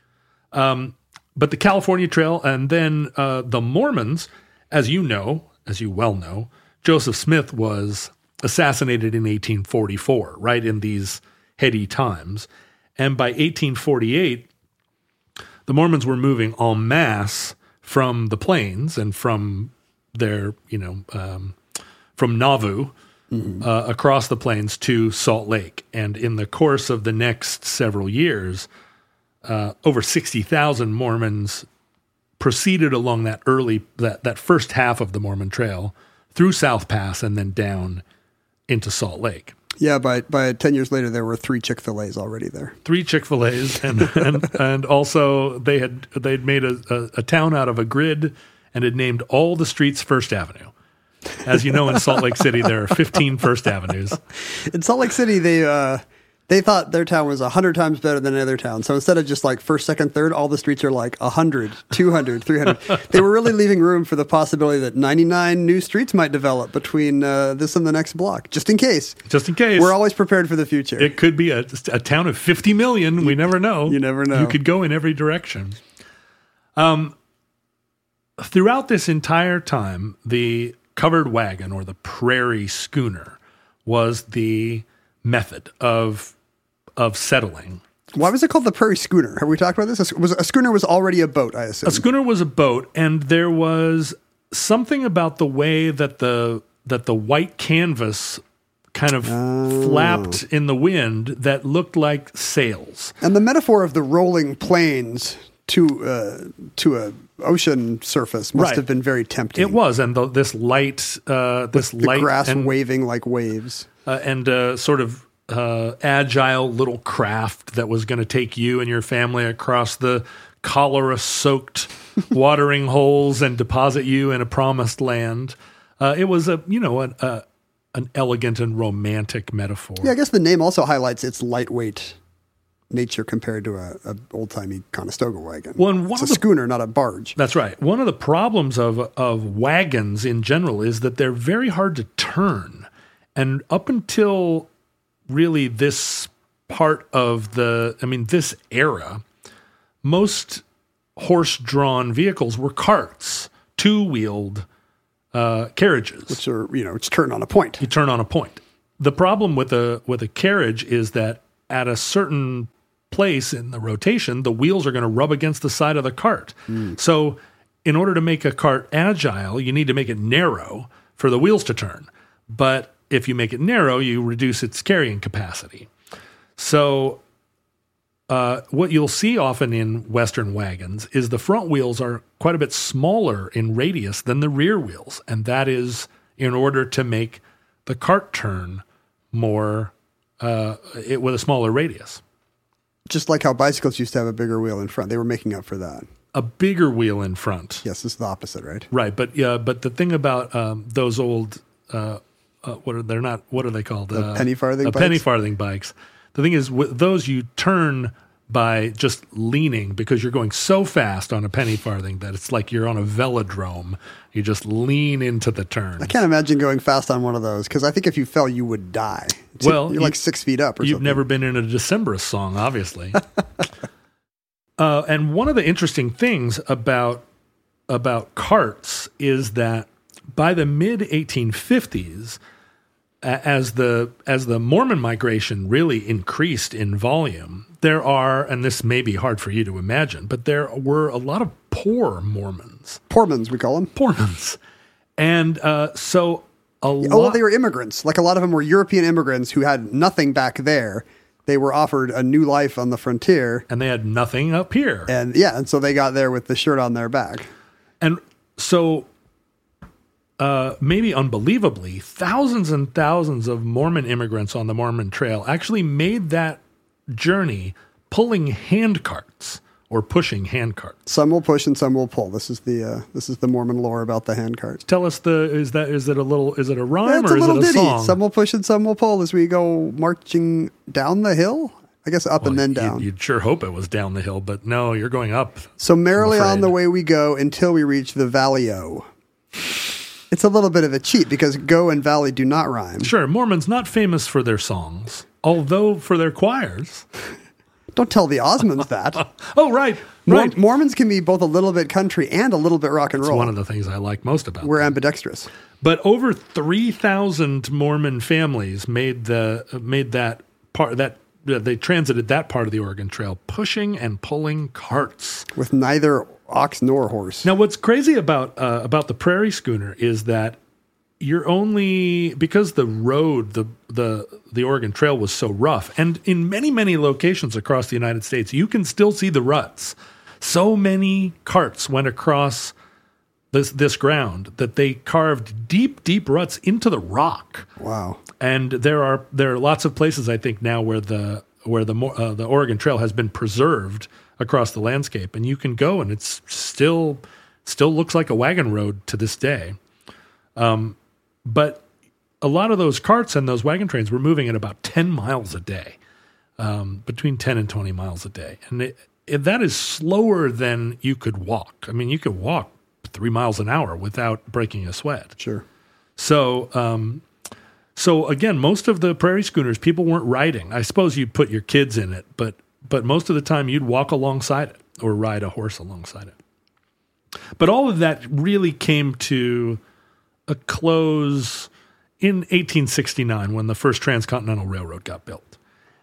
Um, but the California Trail and then uh, the Mormons, as you know, as you well know, Joseph Smith was assassinated in eighteen forty-four, right in these heady times. And by eighteen forty-eight, the Mormons were moving en masse from the plains and from their, you know, um, from Nauvoo mm-hmm. uh, across the plains to Salt Lake. And in the course of the next several years, uh, over sixty thousand Mormons proceeded along that early, that, that first half of the Mormon Trail through South Pass and then down into Salt Lake. Yeah, by by ten years later, there were three Chick-fil-A's already there. Three Chick-fil-A's, and and, and also they had they'd made a, a, a town out of a grid and had named all the streets First Avenue. As you know, in Salt Lake City, there are fifteen First Avenues. In Salt Lake City, they uh, they thought their town was a hundred times better than another town. So instead of just like first, second, third, all the streets are like a hundred, two hundred, three hundred. They were really leaving room for the possibility that ninety-nine new streets might develop between uh, this and the next block, just in case. Just in case. We're always prepared for the future. It could be a, a town of fifty million. We never know. You never know. You could go in every direction. Um, throughout this entire time, the covered wagon or the prairie schooner was the method of of settling. Why was it called the Prairie Schooner? Have we talked about this? A, was, a schooner was already a boat, I assume. A schooner was a boat, and there was something about the way that the that the white canvas kind of Oh. flapped in the wind that looked like sails. And the metaphor of the rolling plains to uh, to a ocean surface must Right. have been very tempting. It was, and the, this light, uh, this the light grass and, waving like waves. uh, and uh, sort of uh, agile little craft that was going to take you and your family across the cholera-soaked watering holes and deposit you in a promised land. Uh, it was a you know an, a, an elegant and romantic metaphor. Yeah, I guess the name also highlights its lightweight nature compared to a, a old-timey Conestoga wagon. Well, and one it's a of the- schooner, not a barge. That's right. One of the problems of of wagons in general is that they're very hard to turn. And up until really this part of the, I mean, this era, most horse-drawn vehicles were carts, two-wheeled uh, carriages. Which are, you know, it's turned on a point. You turn on a point. The problem with a with a carriage is that at a certain place in the rotation, the wheels are going to rub against the side of the cart. So in order to make a cart agile, you need to make it narrow for the wheels to turn. But if you make it narrow, you reduce its carrying capacity. So uh, what you'll see often in Western wagons is the front wheels are quite a bit smaller in radius than the rear wheels. And that is in order to make the cart turn more uh, it, with a smaller radius. Just like how bicycles used to have a bigger wheel in front. They were making up for that. A bigger wheel in front. Yes, it's the opposite, right? Right, but yeah, but the thing about um, those old, uh, uh, what are they're not? What are they called? The uh, penny farthing the bikes? penny farthing bikes. The thing is, with those you turn by just leaning because you're going so fast on a penny farthing that it's like you're on a velodrome. You just lean into the turn. I can't imagine going fast on one of those because I think if you fell, you would die. It's- Well, you're you- like six feet up or You've something. never been in a Decemberist song, obviously. uh, and one of the interesting things about about carts is that by the mid eighteen fifties, a- as the as the Mormon migration really increased in volume, there are, and this may be hard for you to imagine, but there were a lot of poor Mormons, Portmans, we call them. Mormons, and uh, so a lot. Oh, well, they were immigrants. Like a lot of them were European immigrants who had nothing back there. They were offered a new life on the frontier. and they had nothing up here. And yeah, and so they got there with the shirt on their back. And so, uh, maybe unbelievably, thousands and thousands of Mormon immigrants on the Mormon Trail actually made that journey pulling hand carts or pushing hand carts. Some will push and some will pull. This is the uh, this is the Mormon lore about the hand cart. Tell us the is that is it a little is it a rhyme Yeah, it's or a is little it a ditty. song? Some will push and some will pull as we go marching down the hill. I guess up and then You'd- down. You'd sure hope it was down the hill, but no, you're going up. So merrily I'm on afraid. the way we go until we reach the Valley O. It's a little bit of a cheat because go and valley do not rhyme. Sure, Mormons not famous for their songs, although for their choirs. Don't tell the Osmonds that. Oh, right, Mor- right. Mormons can be both a little bit country and a little bit rock and It's roll. one of the things I like most about We're them. ambidextrous. But over three thousand Mormon families made the made that part that uh, they transited that part of the Oregon Trail, pushing and pulling carts. With neither ox nor horse. Now, what's crazy about uh, about the Prairie Schooner is that you're only because the road the the the Oregon Trail was so rough, and in many many locations across the United States, you can still see the ruts. So many carts went across this this ground that they carved deep deep ruts into the rock. Wow. And there are there are lots of places I think now where the where the Mo- uh, the Oregon Trail has been preserved across the landscape, and you can go and it's still still looks like a wagon road to this day. Um, but a lot of those carts and those wagon trains were moving at about ten miles a day, um, between ten and twenty miles a day, and it, it, that is slower than you could walk. I mean, you could walk three miles an hour without breaking a sweat. Sure. So, um, so again, most of the Prairie Schooners, people weren't riding. I suppose you'd put your kids in it, but but most of the time you'd walk alongside it or ride a horse alongside it. But all of that really came to a close in eighteen sixty-nine when the first Transcontinental Railroad got built.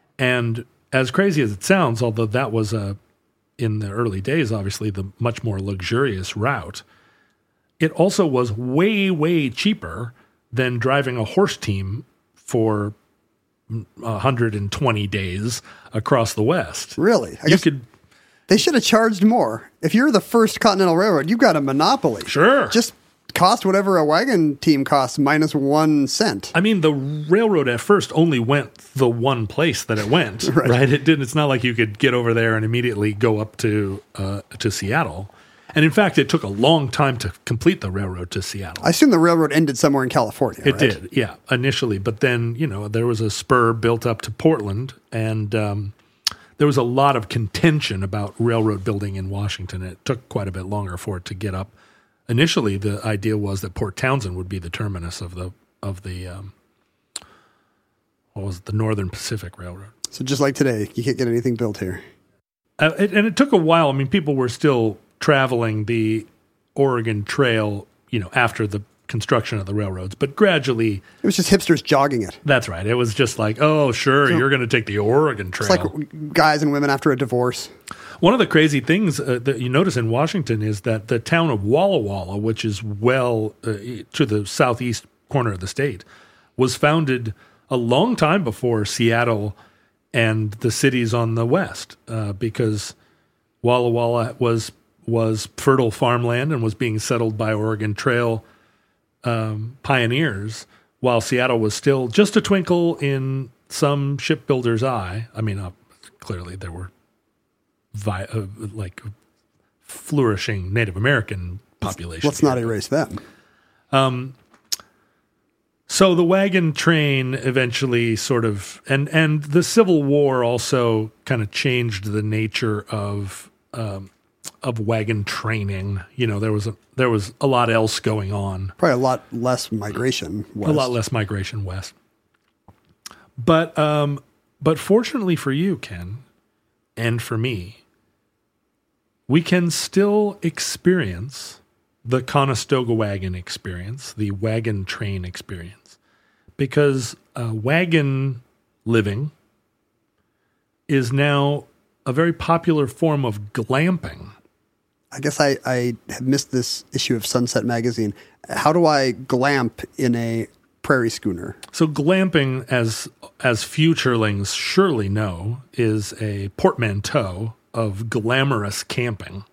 And as crazy as it sounds, although that was a in the early days, obviously the much more luxurious route, it also was way, way cheaper than driving a horse team for one hundred twenty days across the West. Really? I You guess could, they should have charged more. If you're the first Continental Railroad, you've got a monopoly. Sure. Just cost whatever a wagon team costs minus one cent. I mean, the railroad at first only went the one place that it went, Right. right. It didn't. It's not like you could get over there and immediately go up to uh, to Seattle. And in fact, it took a long time to complete the railroad to Seattle. I assume the railroad ended somewhere in California. It right? did, yeah, initially. But then, you know, there was a spur built up to Portland, and um, there was a lot of contention about railroad building in Washington. It took quite a bit longer for it to get up. Initially, the idea was that Port Townsend would be the terminus of the of the um, what was it, the Northern Pacific Railroad. So just like today, you can't get anything built here. Uh, it, and it took a while. I mean, people were still traveling the Oregon Trail, you know, after the construction of the railroads, but gradually, It was just hipsters jogging it. that's right. It was just like, oh, sure, you're going to take the Oregon Trail. It's like guys and women after a divorce. One of the crazy things uh, that you notice in Washington is that the town of Walla Walla, which is well uh, to the southeast corner of the state, was founded a long time before Seattle and the cities on the west, uh, because Walla Walla was was fertile farmland and was being settled by Oregon Trail um, pioneers, while Seattle was still just a twinkle in some shipbuilder's eye. I mean, uh, clearly there were vi- uh, like flourishing Native American population. Let's not erase them. So the wagon train eventually sort of, and, and the Civil War also kind of changed the nature of um, of wagon training. You know, there was a, there was a lot else going on. Probably a lot less migration west. A lot less migration west. But um, but fortunately for you, Ken, and for me, we can still experience the Conestoga wagon experience, the wagon train experience, because uh, wagon living is now a very popular form of glamping. I guess I, I have missed this issue of Sunset Magazine. How do I glamp in a prairie schooner? So glamping, as as futurelings surely know, is a portmanteau of glamorous camping.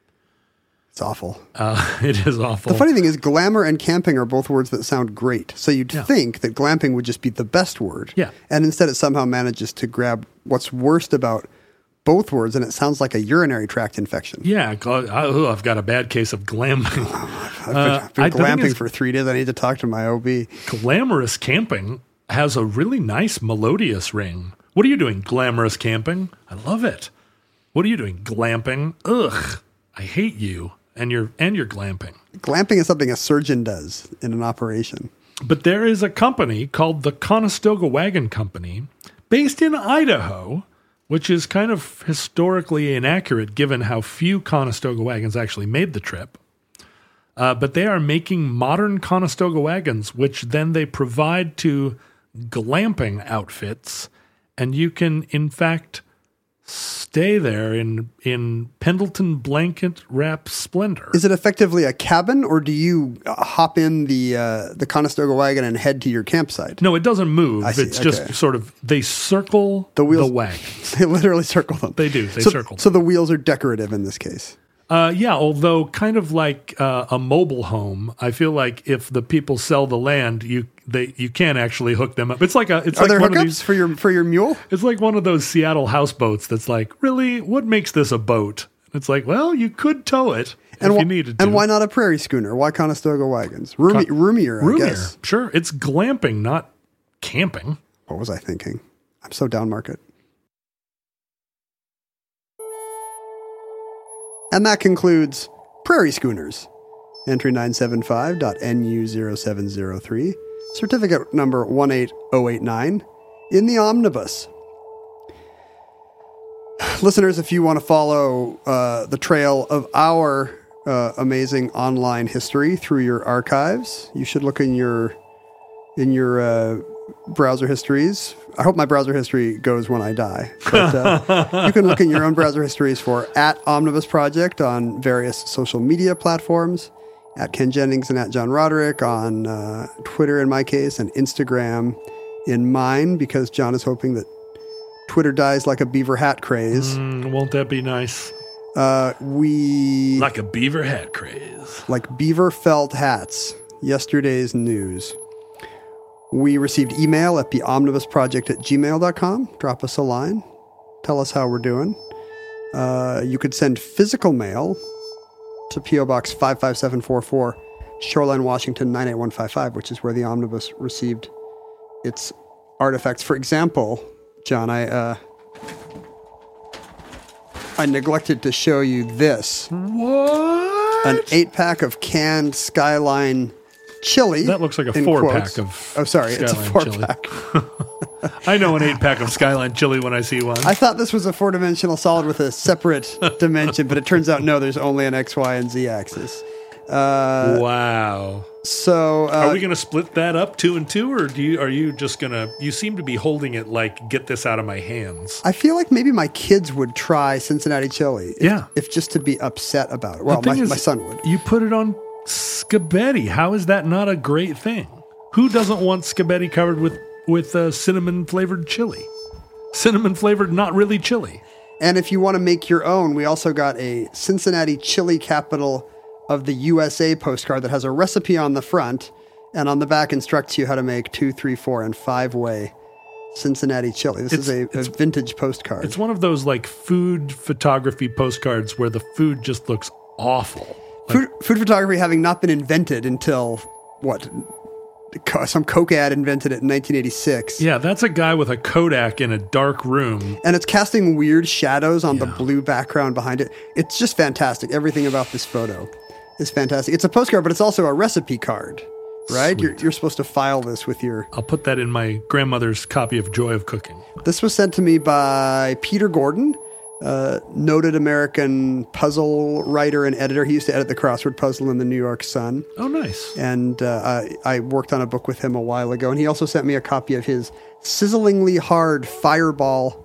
It's awful. Uh, it is awful. The funny thing is, glamour and camping are both words that sound great. So you'd Yeah. think that glamping would just be the best word. Yeah. And instead it somehow manages to grab what's worst about both words, and it sounds like a urinary tract infection. Yeah, gl- I- oh, I've got a bad case of glamping. I've been, Uh, I've been I- the thing glamping is- for three days. I need to talk to my O B. Glamorous camping has a really nice melodious ring. What are you doing, glamorous camping? I love it. What are you doing, glamping? Ugh, I hate you and your and your glamping. Glamping is something a surgeon does in an operation. But there is a company called the Conestoga Wagon Company based in Idaho, which is kind of historically inaccurate given how few Conestoga wagons actually made the trip. Uh, but they are making modern Conestoga wagons, which then they provide to glamping outfits. And you can, in fact, stay there in in Pendleton blanket wrap splendor. Is it effectively a cabin, or do you uh, hop in the uh, the Conestoga wagon and head to your campsite? No, it doesn't move. I see, It's just okay. sort of, they circle The the, wheels- wagon. They literally circle them. They do. They so, circle them. So the wheels are decorative in this case. Uh, yeah, although kind of like uh, a mobile home, I feel like if the people sell the land, you they you can't actually hook them up. It's like a it's Are like there one of hookups these. for your for your mule? It's like one of those Seattle houseboats that's like, really, what makes this a boat? It's like, well, you could tow it And if wh- you needed to. And why not a prairie schooner? Why Conestoga wagons? Roomy, Co- roomier, I Roomier, guess. sure. It's glamping, not camping. What was I thinking? I'm so down market. And that concludes Prairie Schooners. Entry nine seven five N U zero seven zero three. Certificate number one eight zero eight nine. In the omnibus. Listeners, if you want to follow uh, the trail of our uh, amazing online history through your archives, you should look in your in your uh, browser histories. I hope my browser history goes when I die. But uh, you can look in your own browser histories for at Omnibus Project on various social media platforms, at Ken Jennings and at John Roderick on uh, Twitter in my case, and Instagram, in mine because John is hoping that Twitter dies like a beaver hat craze. Mm, won't that be nice? Uh, we... Like a beaver hat craze. Like beaver felt hats. Yesterday's news. We received email at the omnibus project at gmail dot com. Drop us a line. Tell us how we're doing. Uh, you could send physical mail to P O Box five five seven four four, Shoreline, Washington nine eight one five five, which is where the omnibus received its artifacts. For example, John, I uh, I neglected to show you this. What? An eight-pack of canned Skyline chili. That looks like a in four-pack quotes. of Oh, sorry, Skyline it's a four-pack. I know an eight-pack of Skyline chili when I see one. I thought this was a four-dimensional solid with a separate dimension, but it turns out no, there's only an X, Y, and Z axis. Uh, wow. So, uh, Are we going to split that up two and two, or do you? Are you just going to? You seem to be holding it like, get this out of my hands. I feel like maybe my kids would try Cincinnati chili. If, Yeah. if just to be upset about it. Well, The my, thing is, my son would. You put it on scabetti. How is that not a great thing? Who doesn't want scabetti covered with with uh, cinnamon flavored chili? Cinnamon flavored, not really chili. And if you want to make your own, we also got a Cincinnati chili capital of the U S A postcard that has a recipe on the front and on the back instructs you how to make two, three, four, and five way Cincinnati chili. This It's- is a, a it's- vintage postcard. It's one of those like food photography postcards where the food just looks awful. Food, food photography having not been invented until, what, co- some Coke ad invented it in nineteen eighty-six. Yeah, that's a guy with a Kodak in a dark room. And it's casting weird shadows on the Yeah. blue background behind it. It's just fantastic. Everything about this photo is fantastic. It's a postcard, but it's also a recipe card, right? You're, you're supposed to file this with your... I'll put that in my grandmother's copy of Joy of Cooking. This was sent to me by Peter Gordon, uh, noted American puzzle writer and editor. He used to edit the crossword puzzle in the New York Sun. Oh, nice. And uh, I, I worked on a book with him a while ago. And he also sent me a copy of his sizzlingly hard Fireball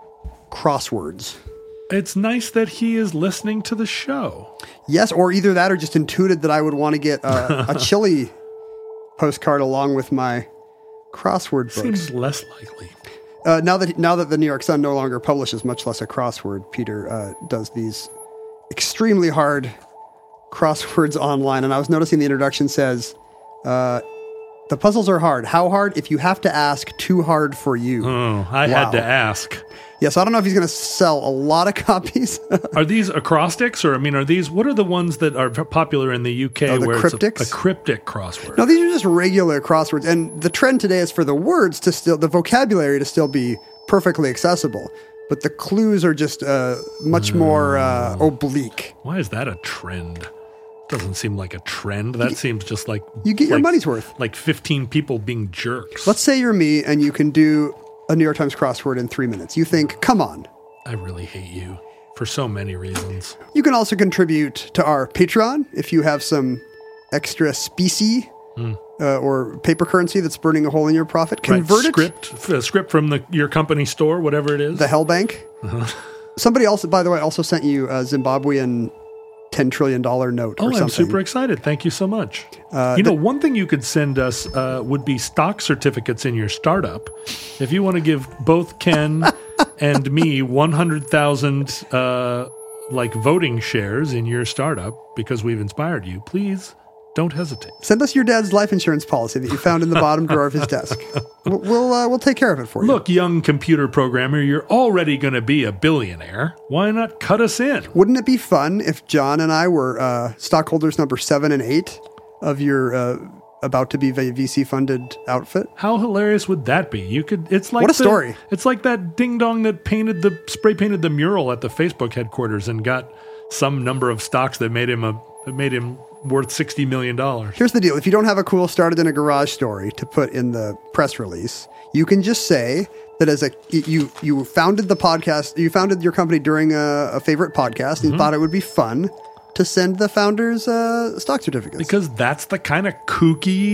crosswords. It's nice that he is listening to the show. Yes, or either that or just intuited that I would want to get a, a chili postcard along with my crossword books. Seems less likely. Uh, now that now that the New York Sun no longer publishes, much less a crossword, Peter uh, does these extremely hard crosswords online. And I was noticing the introduction says, uh, the puzzles are hard. How hard? If you have to ask, too hard for you. Oh, I Wow. had to ask. Yes, I don't know if he's going to sell a lot of copies. Are these acrostics, or I mean, are these? What are the ones that are popular in the U K? Oh, the where cryptics? it's a, a cryptic crossword? No, these are just regular crosswords. And the trend today is for the words to still, the vocabulary to still be perfectly accessible. But the clues are just uh, much more uh, oblique. Why is that a trend? Doesn't seem like a trend. That seems just like You get your like- money's worth. Like fifteen people being jerks. Let's say you're me and you can do a New York Times crossword in three minutes. You think, come on. I really hate you for so many reasons. You can also contribute to our Patreon if you have some extra specie Mm. uh, or paper currency that's burning a hole in your profit. Right, Convert it. script, f- a script from the your company store, whatever it is. The Hell Bank. Uh-huh. Somebody else, by the way, also sent you a Zimbabwean ten trillion dollars note Oh, or something. I'm super excited. Thank you so much. Uh, you know, one thing you could send us uh, would be stock certificates in your startup. If you want to give both Ken and me one hundred thousand uh, like voting shares in your startup because we've inspired you, please don't hesitate. Send us your dad's life insurance policy that you found in the bottom drawer of his desk. We'll we'll, uh, we'll take care of it for you. Look, young computer programmer, you're already going to be a billionaire. Why not cut us in? Wouldn't it be fun if John and I were uh, stockholders number seven and eight of your uh, about to be V C funded outfit? How hilarious would that be? You could. It's like What a the- story. It's like that ding dong that painted the spray painted the mural at the Facebook headquarters and got some number of stocks that made him a that made him worth sixty million dollars. Here's the deal. If you don't have a cool started in a garage story to put in the press release, you can just say that as a you you founded the podcast, you founded your company during a, a favorite podcast and Mm-hmm. thought it would be fun to send the founders uh, stock certificates. Because that's the kind of kooky,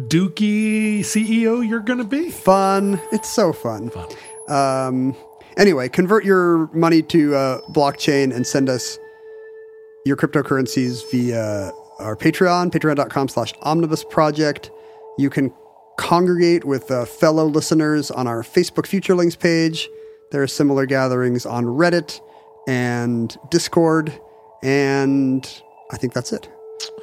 dooky C E O you're going to be. Fun. It's so fun. Fun. Um, anyway, convert your money to uh, blockchain and send us your cryptocurrencies via our Patreon, patreon.com slash omnibus project. You can congregate with uh, fellow listeners on our Facebook Futurelings page. There are similar gatherings on Reddit and Discord, and I think that's it.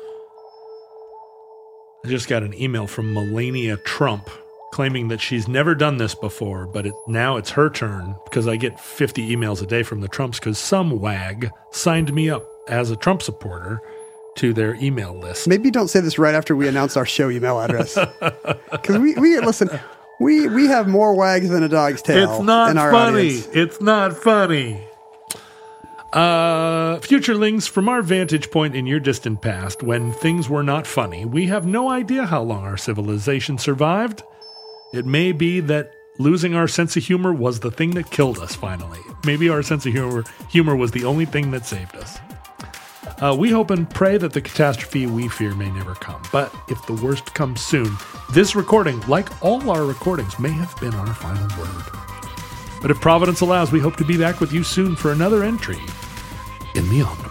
I just got an email from Melania Trump claiming that she's never done this before, but it, now it's her turn because I get fifty emails a day from the Trumps because some wag signed me up as a Trump supporter to their email list. Maybe don't say this right after we announce our show email address. Because we, we, listen, we, we have more wags than a dog's tail. It's not in our funny. audience. It's not funny. Uh, Futurelings, from our vantage point in your distant past, when things were not funny, we have no idea how long our civilization survived. It may be that losing our sense of humor was the thing that killed us finally. Maybe our sense of humor, humor was the only thing that saved us. Uh, we hope and pray that the catastrophe we fear may never come. But if the worst comes soon, this recording, like all our recordings, may have been our final word. But if Providence allows, we hope to be back with you soon for another entry in the Omnibus.